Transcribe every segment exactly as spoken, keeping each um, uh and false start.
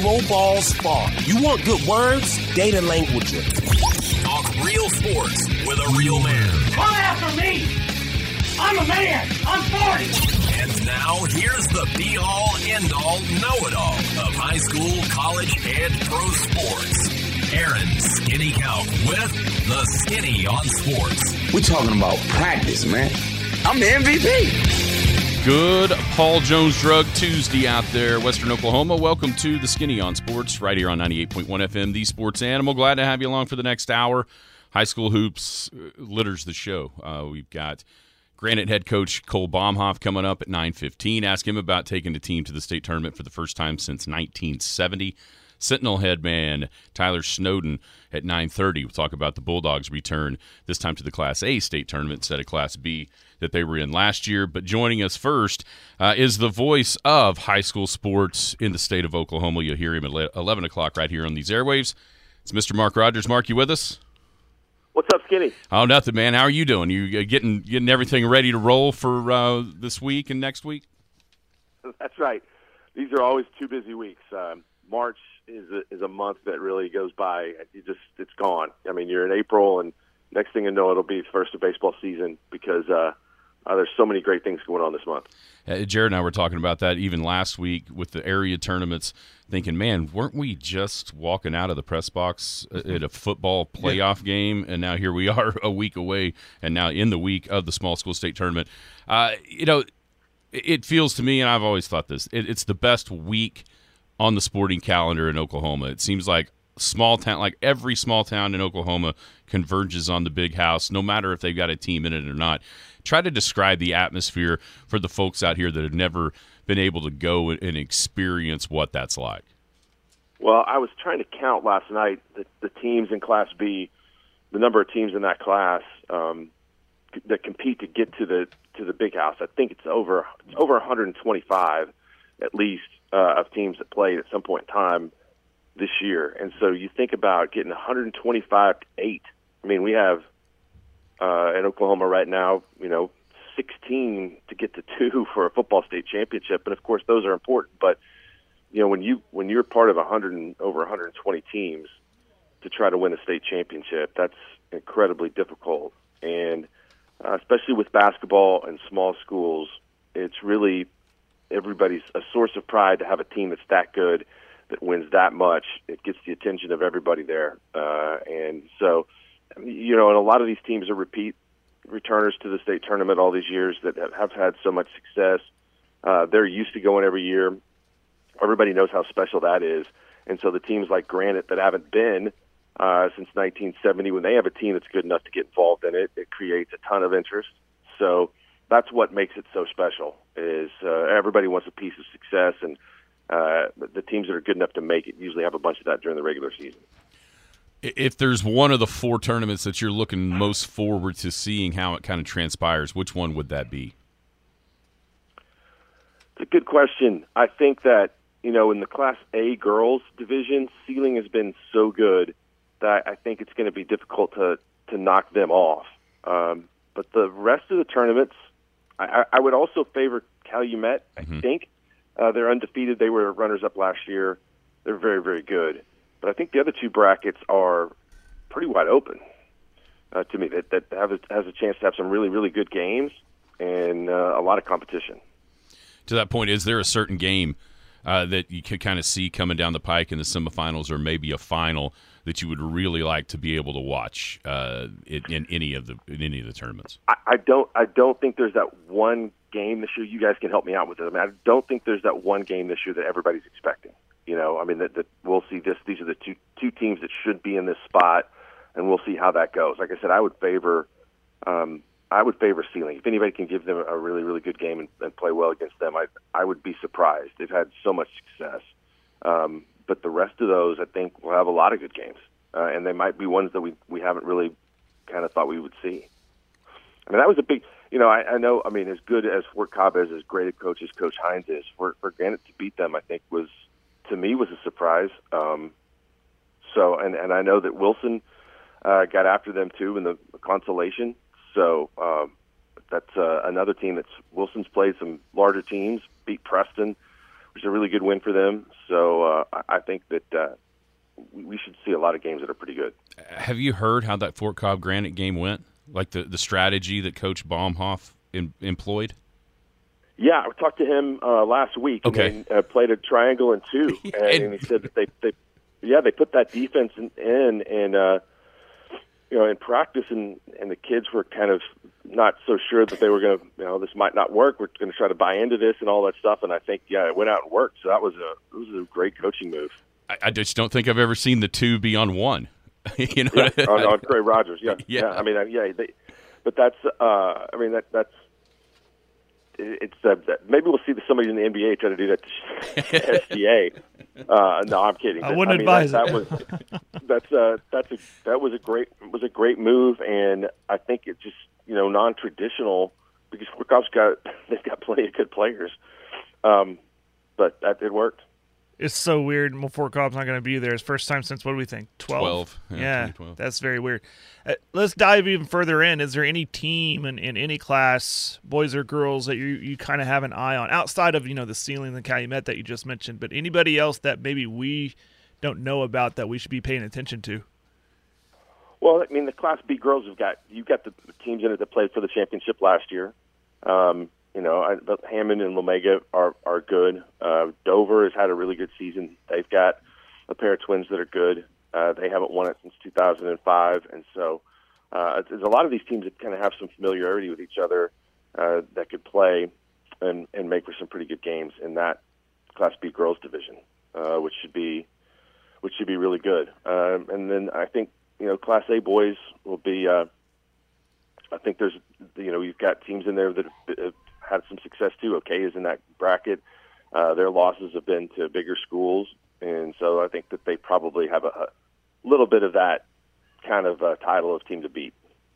Pro Ball Spark. You want good words? Data language. Talk real sports with a real man. Come after me! I'm a man! I'm forty! And now, here's the be-all, end-all, know-it-all of high school, college, and pro sports. Aaron Skinny Count with the Skinny on Sports. We're talking about practice, man. I'm the M V P. Good Paul Jones Drug Tuesday out there, Western Oklahoma. Welcome to the Skinny on Sports, right here on ninety-eight point one F M, the Sports Animal. Glad to have you along for the next hour. High school hoops litters the show. Uh, we've got Granite head coach Cole Baumhoff coming up at nine fifteen. Ask him about taking the team to the state tournament for the first time since nineteen seventy. Sentinel head man Tyler Snowden at nine thirty. We'll talk about the Bulldogs' return, this time to the Class A state tournament instead of Class B that they were in last year. But joining us first uh, is the voice of high school sports in the state of Oklahoma. You'll hear him at eleven o'clock right here on these airwaves. It's Mister Mark Rogers. Mark, you with us? What's up, Skinny? Oh, nothing, man. How are you doing? You getting getting everything ready to roll for uh, this week and next week? That's right. These are always two busy weeks. Um, March is a, is a month that really goes by. You just it's gone. I mean, you're in April, and next thing you know, it'll be the first of baseball season because uh, uh, there's so many great things going on this month. Uh, Jared and I were talking about that even last week with the area tournaments, thinking, man, weren't we just walking out of the press box at a football playoff yeah. game, and now here we are a week away, and now in the week of the small school state tournament. Uh, you know, it feels to me, and I've always thought this, it, it's the best week on the sporting calendar in Oklahoma. It seems like small town, like every small town in Oklahoma converges on the big house, no matter if they've got a team in it or not. Try to describe the atmosphere for the folks out here that have never been able to go and experience what that's like. Well, I was trying to count last night the, the teams in Class B, the number of teams in that class um, that compete to get to the to the big house. I think it's over it's over one hundred twenty-five at least uh, of teams that played at some point in time this year. And so you think about getting one hundred twenty-five to eight. I mean, we have uh, in Oklahoma right now, you know, sixteen to get to two for a football state championship. And of course, those are important. But you know, when you when you're part of one hundred and over one hundred twenty teams to try to win a state championship, that's incredibly difficult. And uh, especially with basketball and small schools, it's really everybody's a source of pride to have a team that's that good, that wins that much. It gets the attention of everybody there. Uh, and so, you know, and a lot of these teams are repeat returners to the state tournament all these years that have, have had so much success. Uh, they're used to going every year. Everybody knows how special that is. And so the teams like Granite that haven't been uh, since nineteen seventy, when they have a team that's good enough to get involved in it, it creates a ton of interest. So that's what makes it so special, is uh, everybody wants a piece of success, and uh, the teams that are good enough to make it usually have a bunch of that during the regular season. If there's one of the four tournaments that you're looking most forward to seeing how it kind of transpires, which one would that be? It's a good question. I think that, you know, in the Class A girls division, ceiling has been so good that I think it's going to be difficult to, to knock them off. Um, but the rest of the tournaments, I, I would also favor Calumet. I mm-hmm. think uh, they're undefeated. They were runners-up last year. They're very, very good. But I think the other two brackets are pretty wide open uh, to me. That that have a, has a chance to have some really, really good games and uh, a lot of competition. To that point, is there a certain game uh, that you could kind of see coming down the pike in the semifinals, or maybe a final that you would really like to be able to watch uh, in, in any of the in any of the tournaments? I, I don't. I don't think there's that one game this year. You guys can help me out with it. I mean, I don't think there's that one game this year that everybody's expecting. You know, I mean, that, that we'll see this. These are the two two teams that should be in this spot, and we'll see how that goes. Like I said, I would favor, um, I would favor Ceiling. If anybody can give them a really, really good game and, and play well against them, I I would be surprised. They've had so much success, um, but the rest of those, I think, will have a lot of good games, uh, and they might be ones that we we haven't really kind of thought we would see. I mean, that was a big. You know, I, I know. I mean, as good as Fort Cobb is, as great a coach as Coach Hines is, for for Granite to beat them, I think was. To me, was a surprise. Um, so, and, and I know that Wilson uh, got after them too in the consolation. So um, that's uh, another team that's Wilson's played some larger teams, beat Preston, which is a really good win for them. So uh, I think that uh, we should see a lot of games that are pretty good. Have you heard how that Fort Cobb Granite game went? Like the, the strategy that Coach Baumhoff in, employed? Yeah, I talked to him uh, last week. Okay. And they uh, played a triangle and two, and, And- and he said that they, they, yeah, they put that defense in, in and uh, you know, in practice, and, and the kids were kind of not so sure that they were going to, you know, this might not work. We're going to try to buy into this and all that stuff. And I think, yeah, it went out and worked. So that was a it was a great coaching move. I, I just don't think I've ever seen the two be on one. you know, Yeah, on, on Trey Rogers. Yeah, Yeah. yeah. I mean, uh, yeah. They, but that's, uh, I mean, that that's. It's uh, that maybe we'll see somebody in the N B A try to do that to S D A. Uh, no, I'm kidding. I wouldn't mean, advise that, it. that was that's uh, that's a that was a great was a great move, and I think it just you know non-traditional because Fort Cobb's got they've got plenty of good players, um, but that it worked. It's so weird. Well, Fort Cobb's not going to be there. It's first time since, what do we think, twelve? twelve. Yeah, Yeah, twenty twelve. that's very weird. Uh, let's dive even further in. Is there any team in, in any class, boys or girls, that you, you kind of have an eye on, outside of, you know, the ceiling and Calumet that you just mentioned, but anybody else that maybe we don't know about that we should be paying attention to? Well, I mean, the Class B girls have got you've got the teams in it that played for the championship last year. Um, you know, I, but Hammond and Lomega are are good. Uh, Dover has had a really good season. They've got a pair of twins that are good. Uh, they haven't won it since two thousand five, and so uh, there's a lot of these teams that kind of have some familiarity with each other uh, that could play and and make for some pretty good games in that Class B girls division, uh, which should be which should be really good. Um, and then I think you know Class A boys will be. Uh, I think there's you know you've got teams in there that have, have had some success too. Okay, is in that bracket. Uh, their losses have been to bigger schools, and so I think that they probably have a, a little bit of that kind of uh, title of team to beat.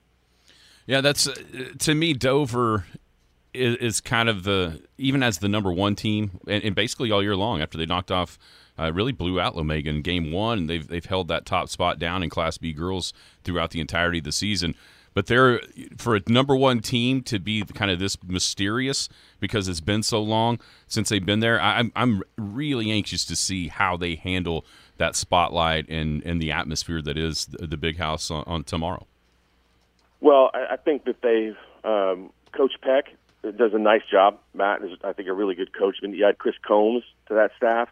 Yeah, that's uh, to me. Dover is, is kind of the even as the number one team, and, and basically all year long after they knocked off, uh, really blew out Lomega in game one. And they've they've held that top spot down in Class B girls throughout the entirety of the season. But they're for a number one team to be kind of this mysterious because it's been so long since they've been there. I'm I'm really anxious to see how they handle that spotlight and, and the atmosphere that is the, the big house on, on tomorrow. Well, I, I think that they um, Coach Peck does a nice job. Matt is, I think, a really good coach. I mean, you add Chris Combs to that staff.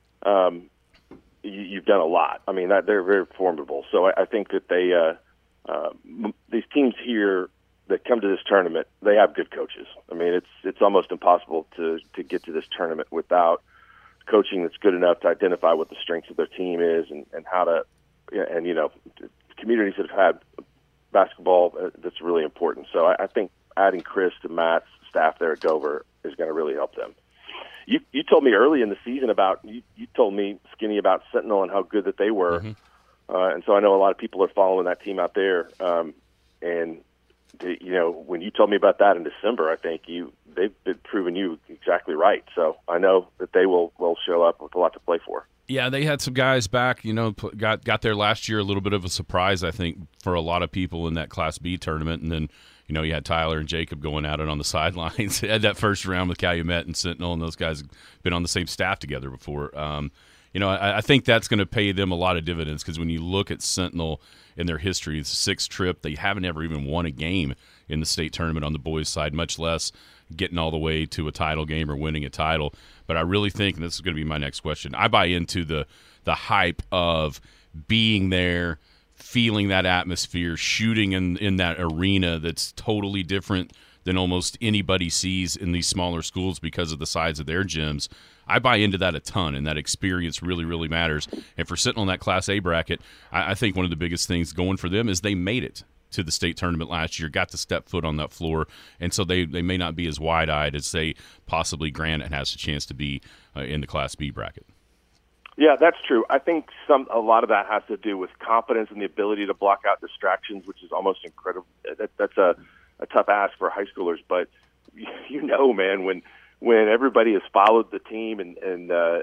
Um, you, you've done a lot. I mean, that, they're very formidable. So I, I think that they. Uh, Uh, these teams here that come to this tournament, they have good coaches. I mean, it's it's almost impossible to, to get to this tournament without coaching that's good enough to identify what the strengths of their team is and, and how to, and, you know, communities that have had basketball, uh, that's really important. So I, I think adding Chris to Matt's staff there at Dover is going to really help them. You you told me early in the season about, you, you told me, Skinny, about Sentinel and how good that they were. Mm-hmm. Uh, and so I know a lot of people are following that team out there. Um, and, the, you know, when you told me about that in December, I think you they've been proving you exactly right. So I know that they will, will show up with a lot to play for. Yeah, they had some guys back, you know, got got there last year, a little bit of a surprise, I think, for a lot of people in that Class B tournament. And then, you know, you had Tyler and Jacob going at it on the sidelines. They had that first round with Calumet and Sentinel, and those guys have been on the same staff together before. Um You know, I, I think that's going to pay them a lot of dividends because when you look at Sentinel in their history, it's a sixth trip. They haven't ever even won a game in the state tournament on the boys' side, much less getting all the way to a title game or winning a title. But I really think, and this is going to be my next question, I buy into the the hype of being there, feeling that atmosphere, shooting in, in that arena that's totally different than almost anybody sees in these smaller schools because of the size of their gyms. I buy into that a ton, and that experience really, really matters. And for Sentinel in that Class A bracket, I, I think one of the biggest things going for them is they made it to the state tournament last year, got to step foot on that floor, and so they, they may not be as wide-eyed as, say, possibly Granite has a chance to be uh, in the Class B bracket. Yeah, that's true. I think some a lot of that has to do with confidence and the ability to block out distractions, which is almost incredible. That, that's a, a tough ask for high schoolers, but you know, man, when – when everybody has followed the team and, and uh,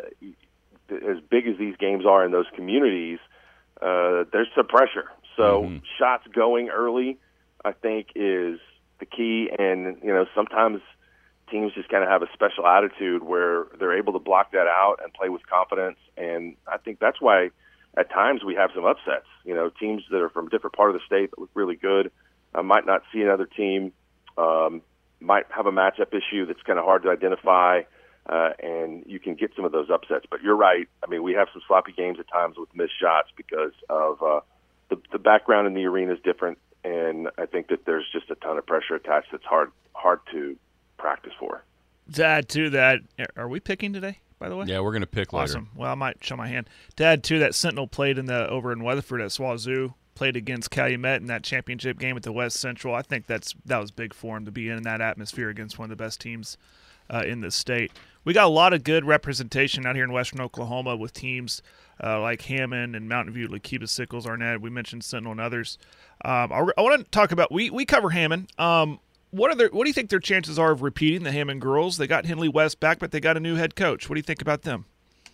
as big as these games are in those communities, uh, there's some pressure. So mm-hmm. shots going early, I think, is the key. And, you know, sometimes teams just kind of have a special attitude where they're able to block that out and play with confidence. And I think that's why at times we have some upsets. You know, teams that are from a different part of the state that look really good uh, might not see another team, um, might have a matchup issue that's kind of hard to identify, uh, and you can get some of those upsets. But you're right. I mean, we have some sloppy games at times with missed shots because of uh, the, the background in the arena is different, and I think that there's just a ton of pressure attached that's hard hard to practice for. To add to that, are we picking today, by the way? Yeah, we're going to pick later. Awesome. Well, I might show my hand. To add to that, Sentinel played in the over in Weatherford at Swazoo, played against Calumet in that championship game at the West Central. I think that's that was big for him to be in that atmosphere against one of the best teams uh, in the state. We got a lot of good representation out here in Western Oklahoma with teams uh, like Hammond and Mountain View, Lakeeba, Sickles, Arnett. We mentioned Sentinel and others. Um, I, I want to talk about we we cover Hammond. Um, what are their, What do you think their chances are of repeating the Hammond girls? They got Henley West back, but they got a new head coach. What do you think about them?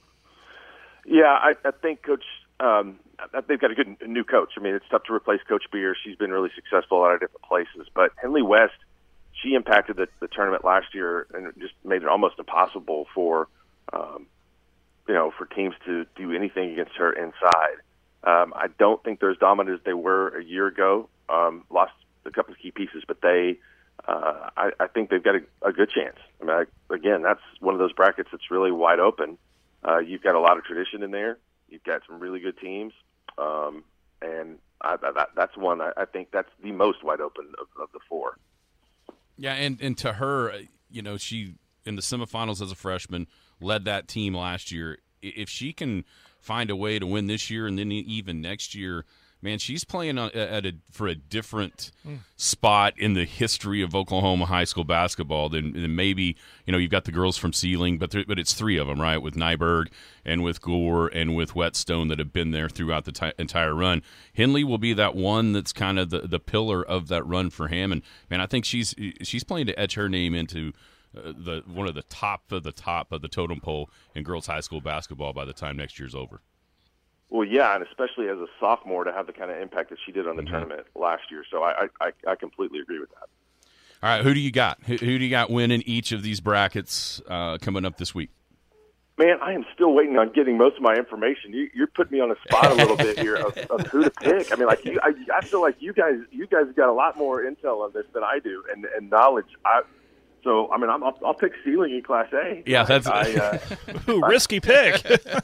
Yeah, I, I think Coach. Um, they've got a good new coach. I mean, it's tough to replace Coach Beer. She's been really successful at different places. But Henley West, she impacted the, the tournament last year and just made it almost impossible for, um, you know, for teams to do anything against her inside. Um, I don't think they're as dominant as they were a year ago. Um, lost a couple of key pieces, but they, uh, I, I think they've got a, a good chance. I mean, I, again, that's one of those brackets that's really wide open. Uh, you've got a lot of tradition in there. You've got some really good teams, um, and I, that, that's one I, I think that's the most wide open of, of the four. Yeah, and, and to her, you know, she in the semifinals as a freshman led that team last year. If she can find a way to win this year and then even next year, man, she's playing on, at a, for a different mm. spot in the history of Oklahoma high school basketball than, than maybe, you know, you've got the girls from Sealing, but but it's three of them, right, with Nyberg and with Gore and with Whetstone that have been there throughout the t- entire run. Henley will be that one that's kind of the, the pillar of that run for Hammond. Man, I think she's she's playing to etch her name into uh, the one of the top of the top of the totem pole in girls high school basketball by the time next year's over. Well, yeah, and especially as a sophomore to have the kind of impact that she did on the mm-hmm. tournament last year. So I, I, I completely agree with that. All right, who do you got? Who, who do you got winning each of these brackets uh, coming up this week? Man, I am still waiting on getting most of my information. You, you're putting me on the spot a little bit here of, of who to pick. I mean, like you, I, I feel like you guys, you guys got a lot more intel on this than I do, and, and knowledge. I, So, I mean, I'm, I'll, I'll pick Sealing in Class A. Yeah, that's I, uh, Ooh, risky pick.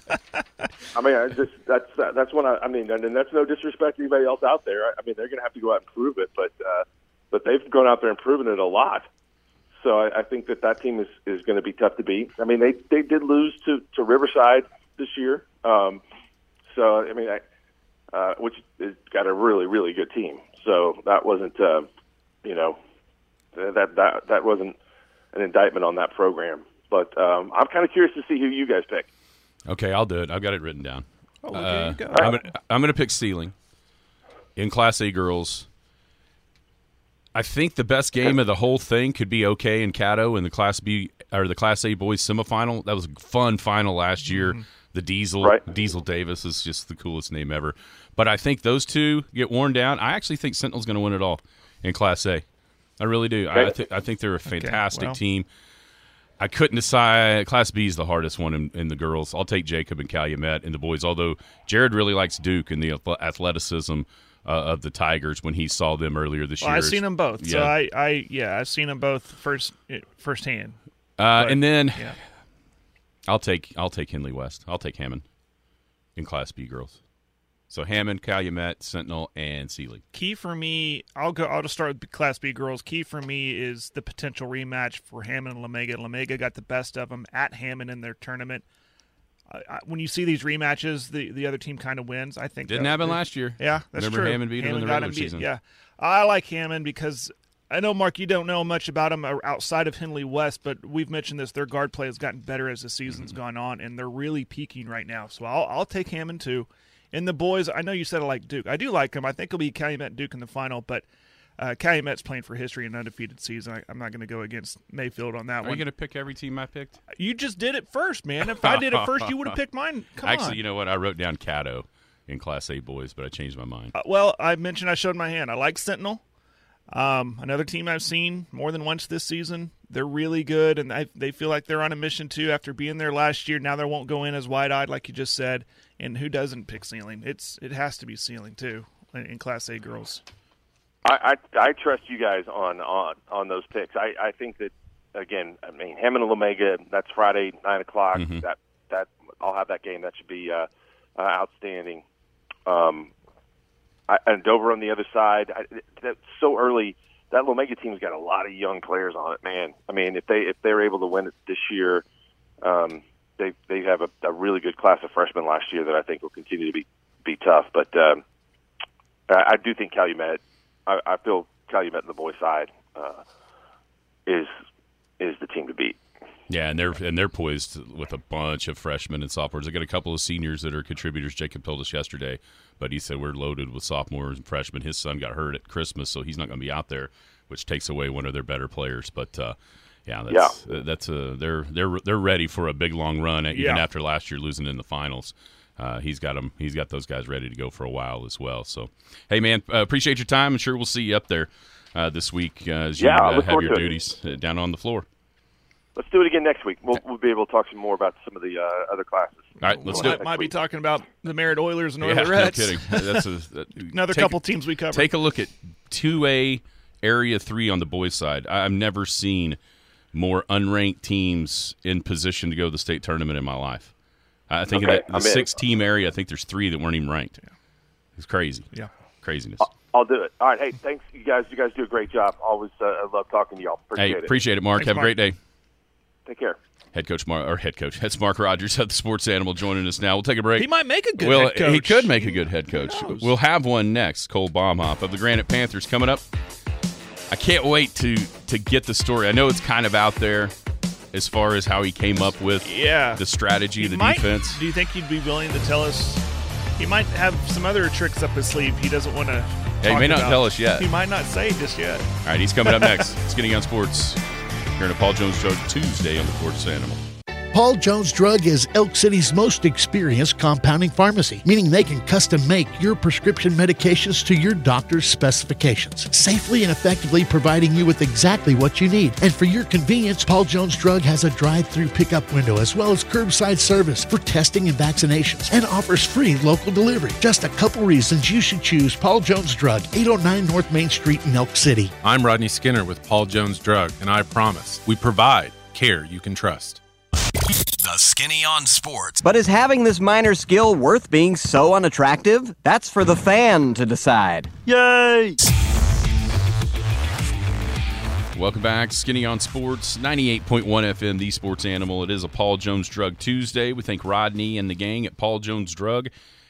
I mean, I just that's that's one. I, I mean, and that's no disrespect to anybody else out there. I mean, they're going to have to go out and prove it, but uh, but they've gone out there and proven it a lot. So I, I think that that team is, is going to be tough to beat. I mean, they they did lose to, to Riverside this year. Um, so I mean, I, uh, which has got a really really good team. So that wasn't uh, you know that that that wasn't an indictment on that program. But um, I'm kind of curious to see who you guys pick. Okay, I'll do it. I've got it written down. Oh, well, there uh, you go. I'm gonna, I'm going to pick Sealing in Class A girls. I think the best game of the whole thing could be OK and Caddo in the Class B or the Class A boys semifinal. That was a fun final last year. Mm-hmm. The Diesel, right. Diesel Davis is just the coolest name ever. But I think those two get worn down. I actually think Sentinel's going to win it all in Class A. I really do. Okay. I, th- I think they're a fantastic okay, well. team. I couldn't decide. Class B is the hardest one in, in the girls. I'll take Jacob and Calumet in the boys, although Jared really likes Duke and the athleticism uh, of the Tigers when he saw them earlier this well, year. I've seen them both. Yeah. So, I, I, yeah, I've seen them both first firsthand. Uh, but, and then yeah. I'll take I'll take Henley West. I'll take Hammond in Class B girls. So Hammond, Calumet, Sentinel, and Sealy. Key for me, I'll go. I'll just start with Class B girls. Key for me is the potential rematch for Hammond and La Mega. La Mega got the best of them at Hammond in their tournament. Uh, I, when you see these rematches, the, the other team kind of wins. I think didn't happen last year. Yeah, that's Remember true. Hammond beat them in the regular beat, season. Yeah, I like Hammond because I know, Mark, you don't know much about them outside of Henley West, but we've mentioned this. Their guard play has gotten better as the season's mm-hmm. gone on, and they're really peaking right now. So I'll, I'll take Hammond too. And the boys, I know you said I like Duke. I do like them. I think it'll be Calumet and Duke in the final, but uh, Calumet's playing for history in an undefeated season. I, I'm not going to go against Mayfield on that Are one. Are you going to pick every team I picked? You just did it first, man. If I did it first, you would have picked mine. Come Actually, on. Actually, you know what? I wrote down Caddo in Class A boys, but I changed my mind. Uh, well, I mentioned I showed my hand. I like Sentinel. Um, another team I've seen more than once this season. They're really good, and I, they feel like they're on a mission too. After being there last year, now they won't go in as wide-eyed like you just said. And who doesn't pick ceiling? It's it has to be ceiling too in, in Class A girls. I, I I trust you guys on on on those picks. I, I think that again. I mean, Hammond and Lomega. That's Friday nine o'clock. Mm-hmm. That that I'll have that game. That should be uh, uh, outstanding. Um, I, and Dover on the other side. I, that's so early. That Lomega team's got a lot of young players on it, man. I mean, if they if they're able to win it this year, um, they they have a, a really good class of freshmen last year that I think will continue to be be tough. But um, I, I do think Calumet. I, I feel Calumet on the boys' side uh, is is the team to beat. Yeah, and they're and they're poised with a bunch of freshmen and sophomores. They got a couple of seniors that are contributors. Jacob told us yesterday, but he said we're loaded with sophomores and freshmen. His son got hurt at Christmas, so he's not going to be out there, which takes away one of their better players. But uh, yeah, that's yeah. Uh, that's a they're they're they're ready for a big long run, even yeah. after last year losing in the finals. Uh, he's got them. He's got those guys ready to go for a while as well. So, hey man, uh, appreciate your time. I'm sure we'll see you up there uh, this week uh, as you yeah, uh, have your duties uh, down on the floor. Let's do it again next week. We'll, we'll be able to talk some more about some of the uh, other classes. All right, let's we do might, it. Might be talking about the Merritt Oilers and Yeah, Northern no Reds. kidding. That's a, that, Another take, couple teams we covered. Take a look at two A Area three on the boys' side. I've never seen more unranked teams in position to go to the state tournament in my life. I think okay, in that, the six-team area, I think there's three that weren't even ranked. Yeah. It's crazy. Yeah. Craziness. I'll, I'll do it. All right. Hey, thanks, you guys. You guys do a great job. Always uh, I love talking to y'all. Appreciate hey, it. appreciate it, Mark. Thanks, Have Mark. a great day. Take care. Head coach, Mark, or head coach. That's Mark Rogers of the Sports Animal joining us now. We'll take a break. He might make a good well, head coach. He could make a good head coach. Who knows? We'll have one next. Cole Baumhoff of the Granite Panthers coming up. I can't wait to to get the story. I know it's kind of out there as far as how he came up with yeah. the strategy, He the might- defense. Do you think he'd be willing to tell us? He might have some other tricks up his sleeve he doesn't want to. Yeah, he may not about. tell us yet. He might not say just yet. All right, he's coming up next. Skinny on Sports. Here in a Paul Jones Drug Tuesday on the Sports Animal. Paul Jones Drug is Elk City's most experienced compounding pharmacy, meaning they can custom make your prescription medications to your doctor's specifications, safely and effectively providing you with exactly what you need. And for your convenience, Paul Jones Drug has a drive-through pickup window as well as curbside service for testing and vaccinations and offers free local delivery. Just a couple reasons you should choose Paul Jones Drug, eight oh nine North Main Street in Elk City. I'm Rodney Skinner with Paul Jones Drug, and I promise we provide care you can trust. The Skinny on Sports. But is having this minor skill worth being so unattractive? That's for the fan to decide. Yay! Welcome back. Skinny on Sports, ninety-eight point one F M, the Sports Animal. It is a Paul Jones Drug Tuesday. We thank Rodney and the gang at Paul Jones Drug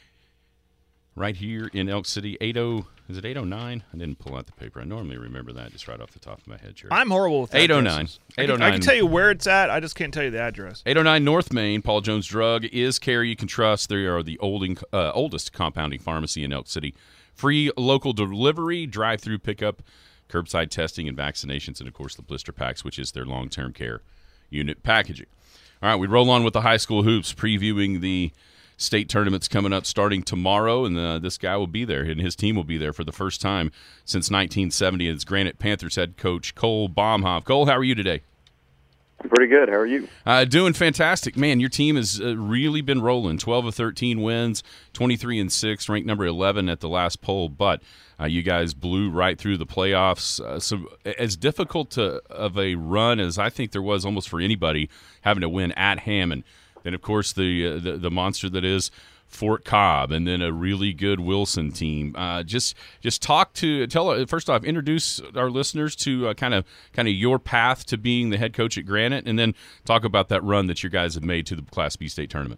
right here in Elk City. eighty Is it eight oh nine? I didn't pull out the paper. I normally remember that just right off the top of my head. Sure. I'm horrible with eight oh nine. addresses. eight oh nine. I can, I can tell you where it's at. I just can't tell you the address. eight oh nine North Main, Paul Jones Drug is care you can trust. They are the olding, uh, oldest compounding pharmacy in Elk City. Free local delivery, drive-through pickup, curbside testing and vaccinations, and, of course, the blister packs, which is their long-term care unit packaging. All right, we roll on with the high school hoops, previewing the state tournaments coming up starting tomorrow, and uh, this guy will be there, and his team will be there for the first time since nineteen seventy. It's Granite Panthers head coach Cole Baumhoff. Cole, how are you today? I'm pretty good. How are you? Uh, doing fantastic. Man, your team has uh, really been rolling. twelve of thirteen wins, twenty-three and six, ranked number eleven at the last poll, but uh, you guys blew right through the playoffs. Uh, so as difficult to, of a run as I think there was almost for anybody having to win at Hammond. Then, of course, the, uh, the the monster that is Fort Cobb, and then a really good Wilson team. Uh, just just talk to tell first off, introduce our listeners to uh, kind of kind of your path to being the head coach at Granite, and then talk about that run that you guys have made to the Class B state tournament.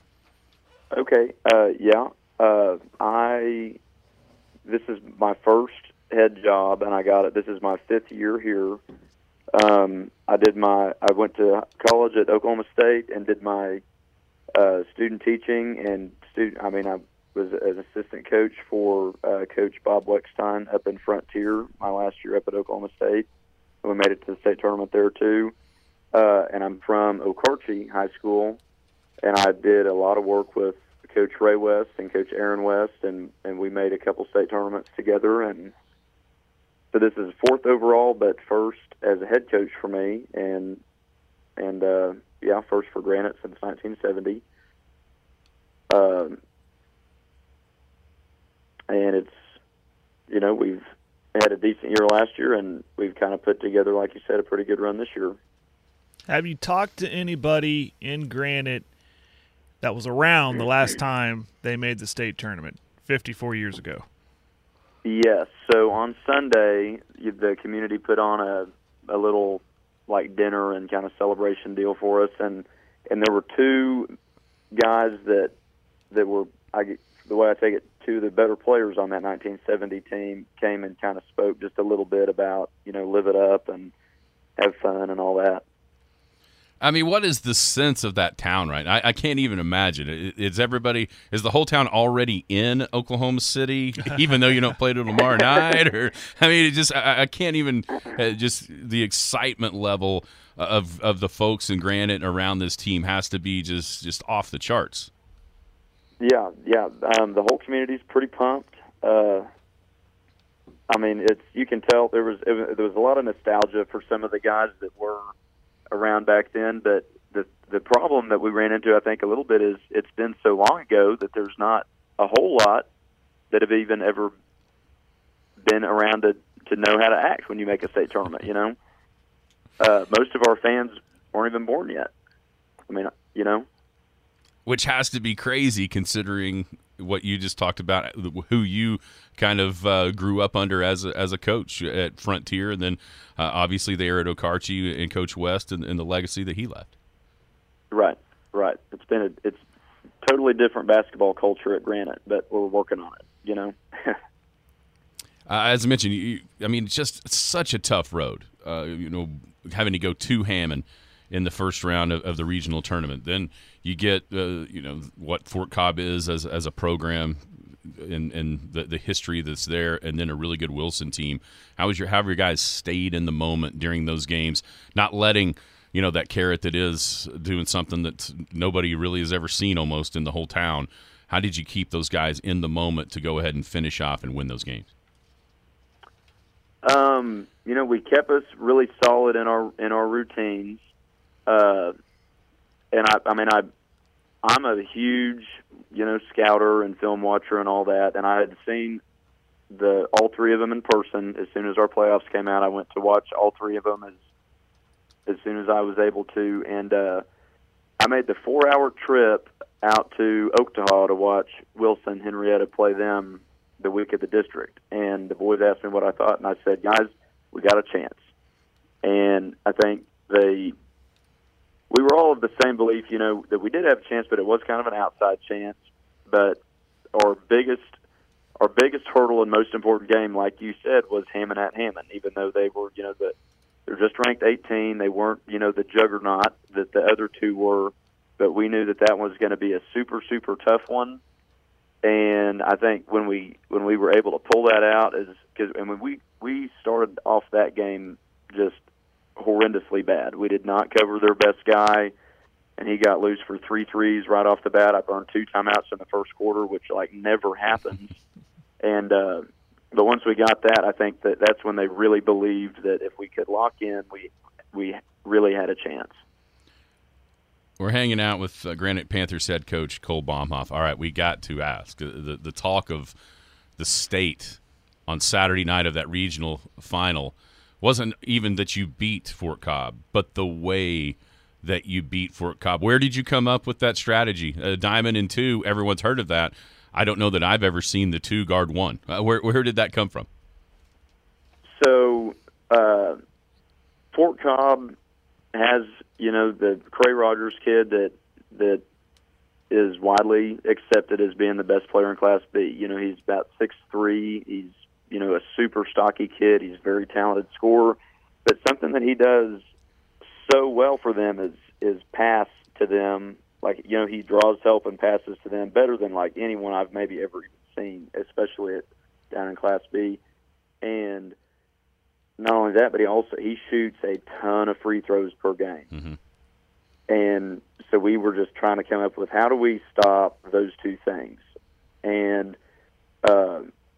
Okay, uh, yeah, uh, I this is my first head job, and I got it. This is my fifth year here. Um, I did my. I went to college at Oklahoma State and did my uh, student teaching and student. I mean, I was an assistant coach for uh, Coach Bob Weckstein up in Frontier my last year up at Oklahoma State. And we made it to the state tournament there too. Uh, and I'm from Okarche High School, and I did a lot of work with Coach Ray West and Coach Aaron West, and, and we made a couple state tournaments together. And so this is fourth overall, but first as a head coach for me, and and uh, yeah, first for Granite since nineteen seventy. Um, and it's, you know, we've had a decent year last year, and we've kind of put together, like you said, a pretty good run this year. Have you talked to anybody in Granite that was around the last time they made the state tournament, fifty-four years ago? Yes. So on Sunday, the community put on a, a little, like, dinner and kind of celebration deal for us, and, and there were two guys that that were, I, the way I take it, two of the better players on that nineteen seventy team came and kind of spoke just a little bit about, you know, live it up and have fun and all that. I mean, what is the sense of that town, right? I, I can't even imagine. Is everybody, is the whole town already in Oklahoma City, even though you don't play till tomorrow night? Or I mean, it just I, I can't even, uh, just the excitement level of of the folks in Granite around this team has to be just, just off the charts. Yeah, yeah. Um, the whole community's pretty pumped. Uh, I mean, it's you can tell there was it, there was a lot of nostalgia for some of the guys that were around back then, but the the problem that we ran into, I think, a little bit is it's been so long ago that there's not a whole lot that have even ever been around to, to know how to act when you make a state tournament, you know? Uh, most of our fans weren't even born yet. I mean, you know? Which has to be crazy considering what you just talked about, who you kind of uh, grew up under as a, as a coach at Frontier, and then uh, obviously there at Okarche and Coach West and, and the legacy that he left. Right, right. It's been a, it's totally different basketball culture at Granite, but we're working on it, you know? uh, as I mentioned, you, I mean, it's just such a tough road, uh, you know, having to go to Hammond in the first round of, of the regional tournament. Then you get, uh, you know, what Fort Cobb is as as a program and, and the, the history that's there, and then a really good Wilson team. How was your, how have your guys stayed in the moment during those games, not letting, you know, that carrot that is doing something that nobody really has ever seen almost in the whole town? How did you keep those guys in the moment to go ahead and finish off and win those games? Um, you know, we kept us really solid in our in our routines. Uh, and I, I mean, I, I'm a huge, you know, scouter and film watcher and all that. And I had seen the all three of them in person as soon as our playoffs came out. I went to watch all three of them as as soon as I was able to, and uh, I made the four-hour trip out to Oktahar to watch Wilson Henrietta play them the week of the district. And the boys asked me what I thought, and I said, guys, we got a chance. And I think they. We were all of the same belief, you know, that we did have a chance, but it was kind of an outside chance. But our biggest, our biggest hurdle and most important game, like you said, was Hammond at Hammond. Even though they were, you know, the they're just ranked eighteen, they weren't, you know, the juggernaut that the other two were. But we knew that that was going to be a super, super tough one. And I think when we when we were able to pull that out, is because and when we we started off that game just horrendously bad. We did not cover their best guy, and he got loose for three threes right off the bat. I burned two timeouts in the first quarter, which like never happens. And uh, but once we got that, I think that that's when they really believed that if we could lock in, we we really had a chance. We're hanging out with uh, Granite Panthers head coach Cole Baumhoff. All right, we got to ask the the talk of the state on Saturday night of that regional final. Wasn't even that you beat Fort Cobb, but the way that you beat Fort Cobb. Where did you come up with that strategy? A diamond and two, everyone's heard of that. I don't know that I've ever seen the two guard one. Uh, where where did that come from? So uh, Fort Cobb has, you know, the Cray Rogers kid that that is widely accepted as being the best player in Class B. You know, he's about six three. He's you know, a super stocky kid. He's a very talented scorer. But something that he does so well for them is is pass to them. Like, you know, he draws help and passes to them better than, like, anyone I've maybe ever seen, especially at, down in Class B. And not only that, but he also he shoots a ton of free throws per game. Mm-hmm. And so we were just trying to come up with how do we stop those two things. And uh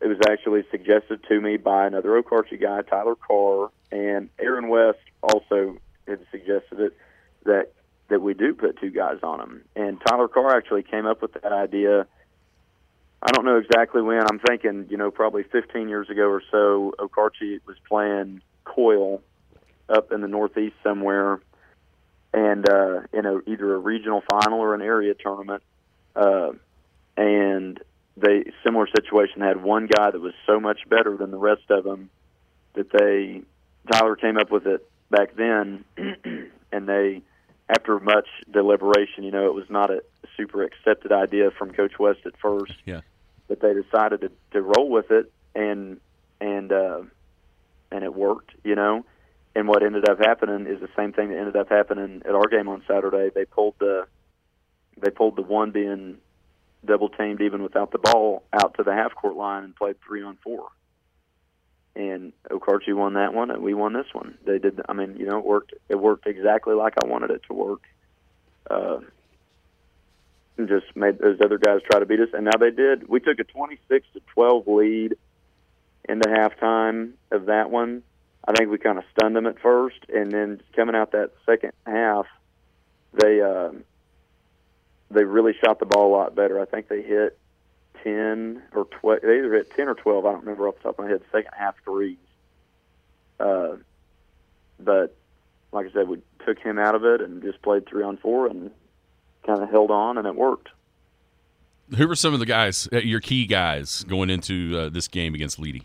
it was actually suggested to me by another Okarche guy, Tyler Carr, and Aaron West also had suggested it, that that we do put two guys on him. And Tyler Carr actually came up with that idea. I don't know exactly when. I'm thinking, you know, probably fifteen years ago or so, Okarche was playing Coyle up in the Northeast somewhere, and uh, in a, either a regional final or an area tournament. Uh, and they similar situation had one guy that was so much better than the rest of them that they Tyler came up with it back then, and they, after much deliberation, you know, it was not a super accepted idea from Coach West at first. Yeah. But they decided to, to roll with it, and and uh, and it worked, you know. And what ended up happening is the same thing that ended up happening at our game on Saturday. They pulled the they pulled the one being double teamed even without the ball out to the half court line and played three on four. And Okarche won that one, and we won this one. They did. I mean, you know, it worked. It worked exactly like I wanted it to work. Uh, and just made those other guys try to beat us, and now they did. We took a twenty-six to twelve lead into halftime of that one. I think we kind of stunned them at first, and then coming out that second half, they uh, they really shot the ball a lot better. I think they hit ten or twelve. They either hit ten or twelve. I don't remember off the top of my head. Second half threes. Uh, but like I said, we took him out of it and just played three on four and kind of held on, and it worked. Who were some of the guys, uh, your key guys, going into uh, this game against Leedy?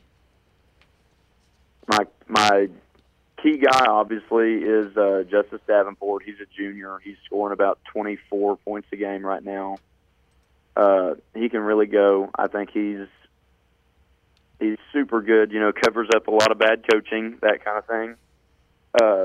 My my key guy, obviously, is uh, Justice Davenport. He's a junior. He's scoring about twenty-four points a game right now. Uh, he can really go. I think he's he's super good. You know, covers up a lot of bad coaching, that kind of thing. Uh,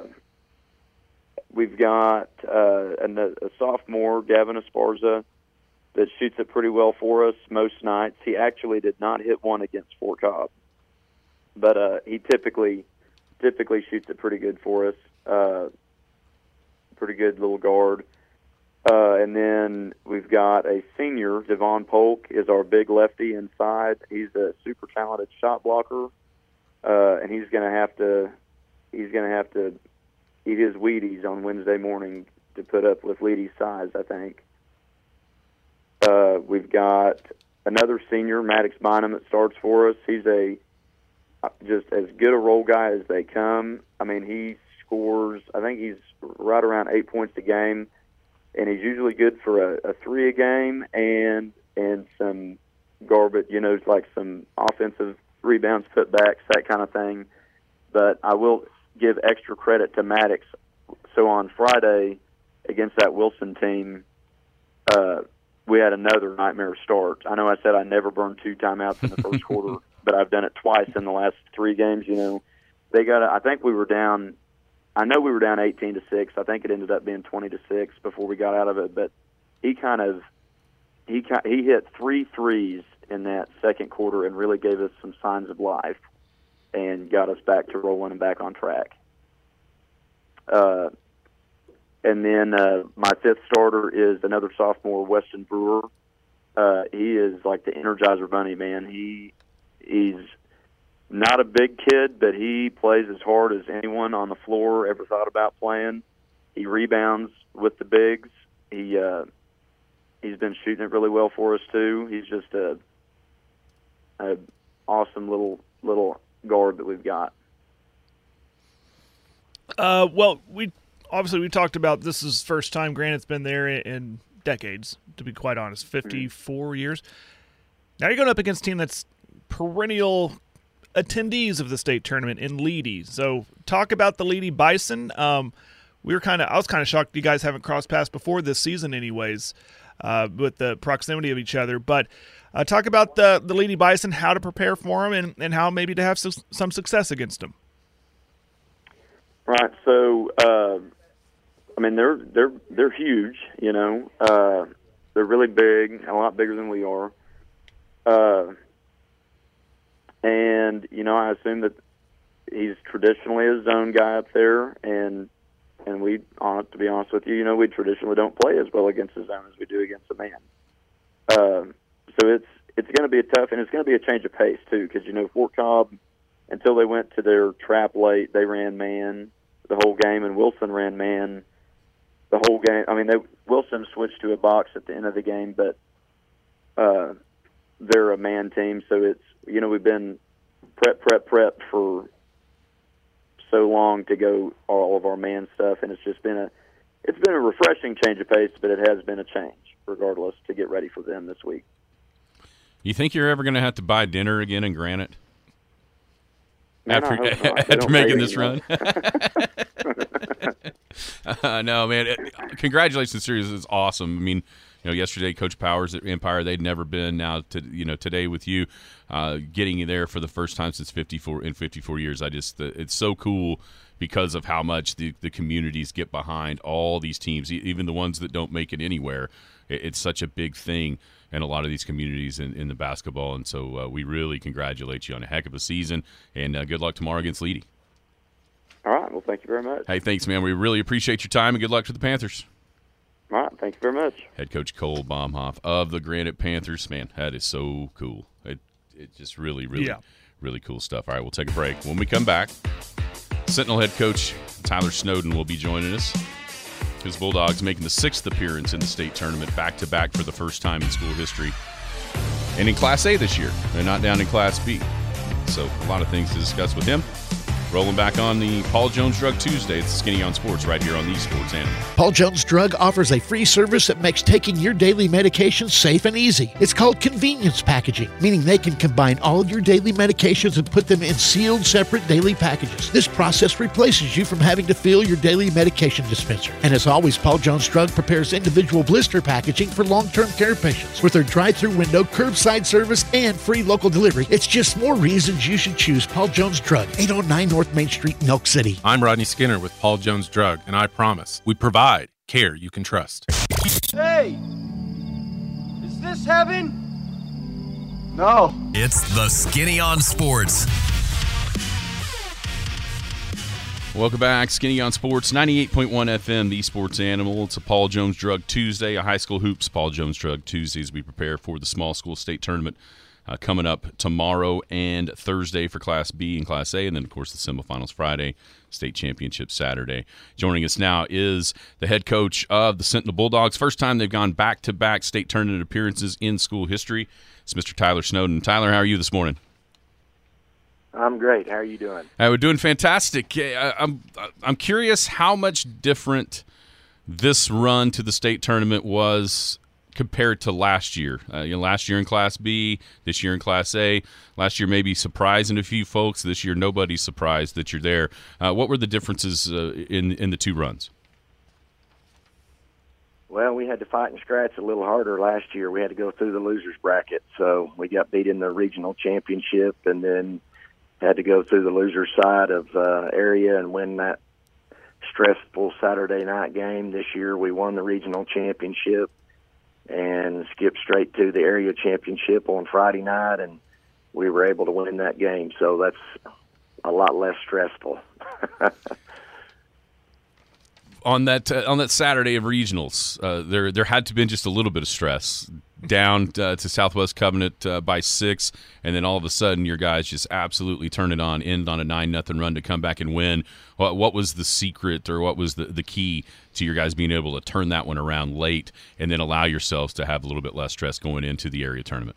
we've got uh, a, a sophomore, Gavin Esparza, that shoots it pretty well for us most nights. He actually did not hit one against Fort Cobb, but uh, he typically typically shoots it pretty good for us. Uh, pretty good little guard. Uh, and then we've got a senior, Devon Polk, is our big lefty inside. He's a super talented shot blocker, uh, and he's going to have to he's going to have to eat his Wheaties on Wednesday morning to put up with Leedy's size, I think. Uh, we've got another senior, Maddox Bynum, that starts for us. He's a just as good a role guy as they come. I mean, he scores, I think he's right around eight points a game, and he's usually good for a, a three a game and and some garbage, you know, like some offensive rebounds, putbacks, that kind of thing. But I will give extra credit to Maddox. So on Friday against that Wilson team, uh, we had another nightmare start. I know I said I never burned two timeouts in the first quarter, but I've done it twice in the last three games. You know, they got. I think we were down. I know we were down eighteen to six. I think it ended up being twenty to six before we got out of it. But he kind of he he hit three threes in that second quarter and really gave us some signs of life and got us back to rolling and back on track. Uh, and then uh, my fifth starter is another sophomore, Weston Brewer. Uh, he is like the Energizer Bunny, man. He he's not a big kid, but he plays as hard as anyone on the floor ever thought about playing. He rebounds with the bigs. He uh, he's been shooting it really well for us too. He's just a, a awesome little little guard that we've got. Uh, well, we obviously we talked about this is first time Granite's been there in, in decades, to be quite honest, fifty-four mm-hmm. years. Now you're going up against a team that's perennial attendees of the state tournament in Leedy. So talk about the Leedy Bison. Um, we were kind of, I was kind of shocked you guys haven't crossed paths before this season, anyways, uh, with the proximity of each other. But uh, talk about the the Leedy Bison, how to prepare for them, and, and how maybe to have su- some success against them. Right. So, uh, I mean, they're they're they're huge. You know, uh, they're really big, a lot bigger than we are. Uh, and you know, I assume that he's traditionally a zone guy up there, and and we, uh, to be honest with you, you know, we traditionally don't play as well against the zone as we do against the man. Uh, so it's it's going to be a tough, and it's going to be a change of pace too, because you know Fort Cobb, until they went to their trap late, they ran man the whole game, and Wilson ran man the whole game. I mean, they, Wilson switched to a box at the end of the game, but uh, they're a man team, so it's, you know, we've been prep, prep, prep for so long to go all of our man stuff, and it's just been a it's been a refreshing change of pace, but it has been a change regardless to get ready for them this week. You think you're ever going to have to buy dinner again in Granite? Man, after after making this run? uh, no, man. It, congratulations, series is awesome. I mean, you know, yesterday, Coach Powers at Empire, they'd never been. Now, to, you know, today with you, uh, getting you there for the first time since fifty-four in fifty-four years. I just, uh, it's so cool because of how much the, the communities get behind all these teams, even the ones that don't make it anywhere. It, it's such a big thing in a lot of these communities in, in the basketball. And so uh, we really congratulate you on a heck of a season, and uh, good luck tomorrow against Leedy. All right. Well, thank you very much. Hey, thanks, man. We really appreciate your time, and good luck to the Panthers. All right. Thank you very much. Head coach Cole Baumhoff of the Granite Panthers. Man, that is so cool. It, it just really, really, yeah. really cool stuff. All right, we'll take a break. When we come back, Sentinel head coach Tyler Snowden will be joining us. His Bulldogs making the sixth appearance in the state tournament, back-to-back for the first time in school history. And in Class A this year. They're not down in Class B. So a lot of things to discuss with him. Rolling back on the Paul Jones Drug Tuesday. It's Skinny on Sports right here on the Sports Animal. Paul Jones Drug offers a free service that makes taking your daily medications safe and easy. It's called convenience packaging, meaning they can combine all your daily medications and put them in sealed, separate daily packages. This process replaces you from having to fill your daily medication dispenser. And as always, Paul Jones Drug prepares individual blister packaging for long-term care patients. With their drive-through window, curbside service, and free local delivery, it's just more reasons you should choose Paul Jones Drug, eight oh nine North Main Street in Elk City. I'm Rodney Skinner with Paul Jones Drug, and I promise we provide care you can trust. Hey! Is this heaven? No. It's the Skinny on Sports. Welcome back, Skinny on Sports, ninety-eight point one F M, the Sports Animal. It's a Paul Jones Drug Tuesday, a high school hoops Paul Jones Drug Tuesday as we prepare for the small school state tournament. Uh, coming up tomorrow and Thursday for Class B and Class A, and then, of course, the semifinals Friday, state championship Saturday. Joining us now is the head coach of the Sentinel Bulldogs. First time they've gone back-to-back state tournament appearances in school history. It's Mister Tyler Snowden. Tyler, how are you this morning? I'm great. How are you doing? Uh, we're doing fantastic. I, I'm, I'm curious how much different this run to the state tournament was compared to last year. Uh, you know, last year in Class B, this year in Class A. Last year maybe surprising a few folks. This year nobody's surprised that you're there. Uh, what were the differences uh, in in the two runs? Well, we had to fight and scratch a little harder last year. We had to go through the losers bracket, so we got beat in the regional championship, and then had to go through the loser side of uh, area and win that stressful Saturday night game. This year we won the regional championship and skipped straight to the area championship on Friday night, and we were able to win that game. So that's a lot less stressful. on that uh, on that Saturday of regionals, uh, there there had to have been just a little bit of stress. Down uh, to Southwest Covenant uh, by six, and then all of a sudden your guys just absolutely turn it on, end on a nine nothing run to come back and win. What, what was the secret, or what was the, the key to your guys being able to turn that one around late and then allow yourselves to have a little bit less stress going into the area tournament?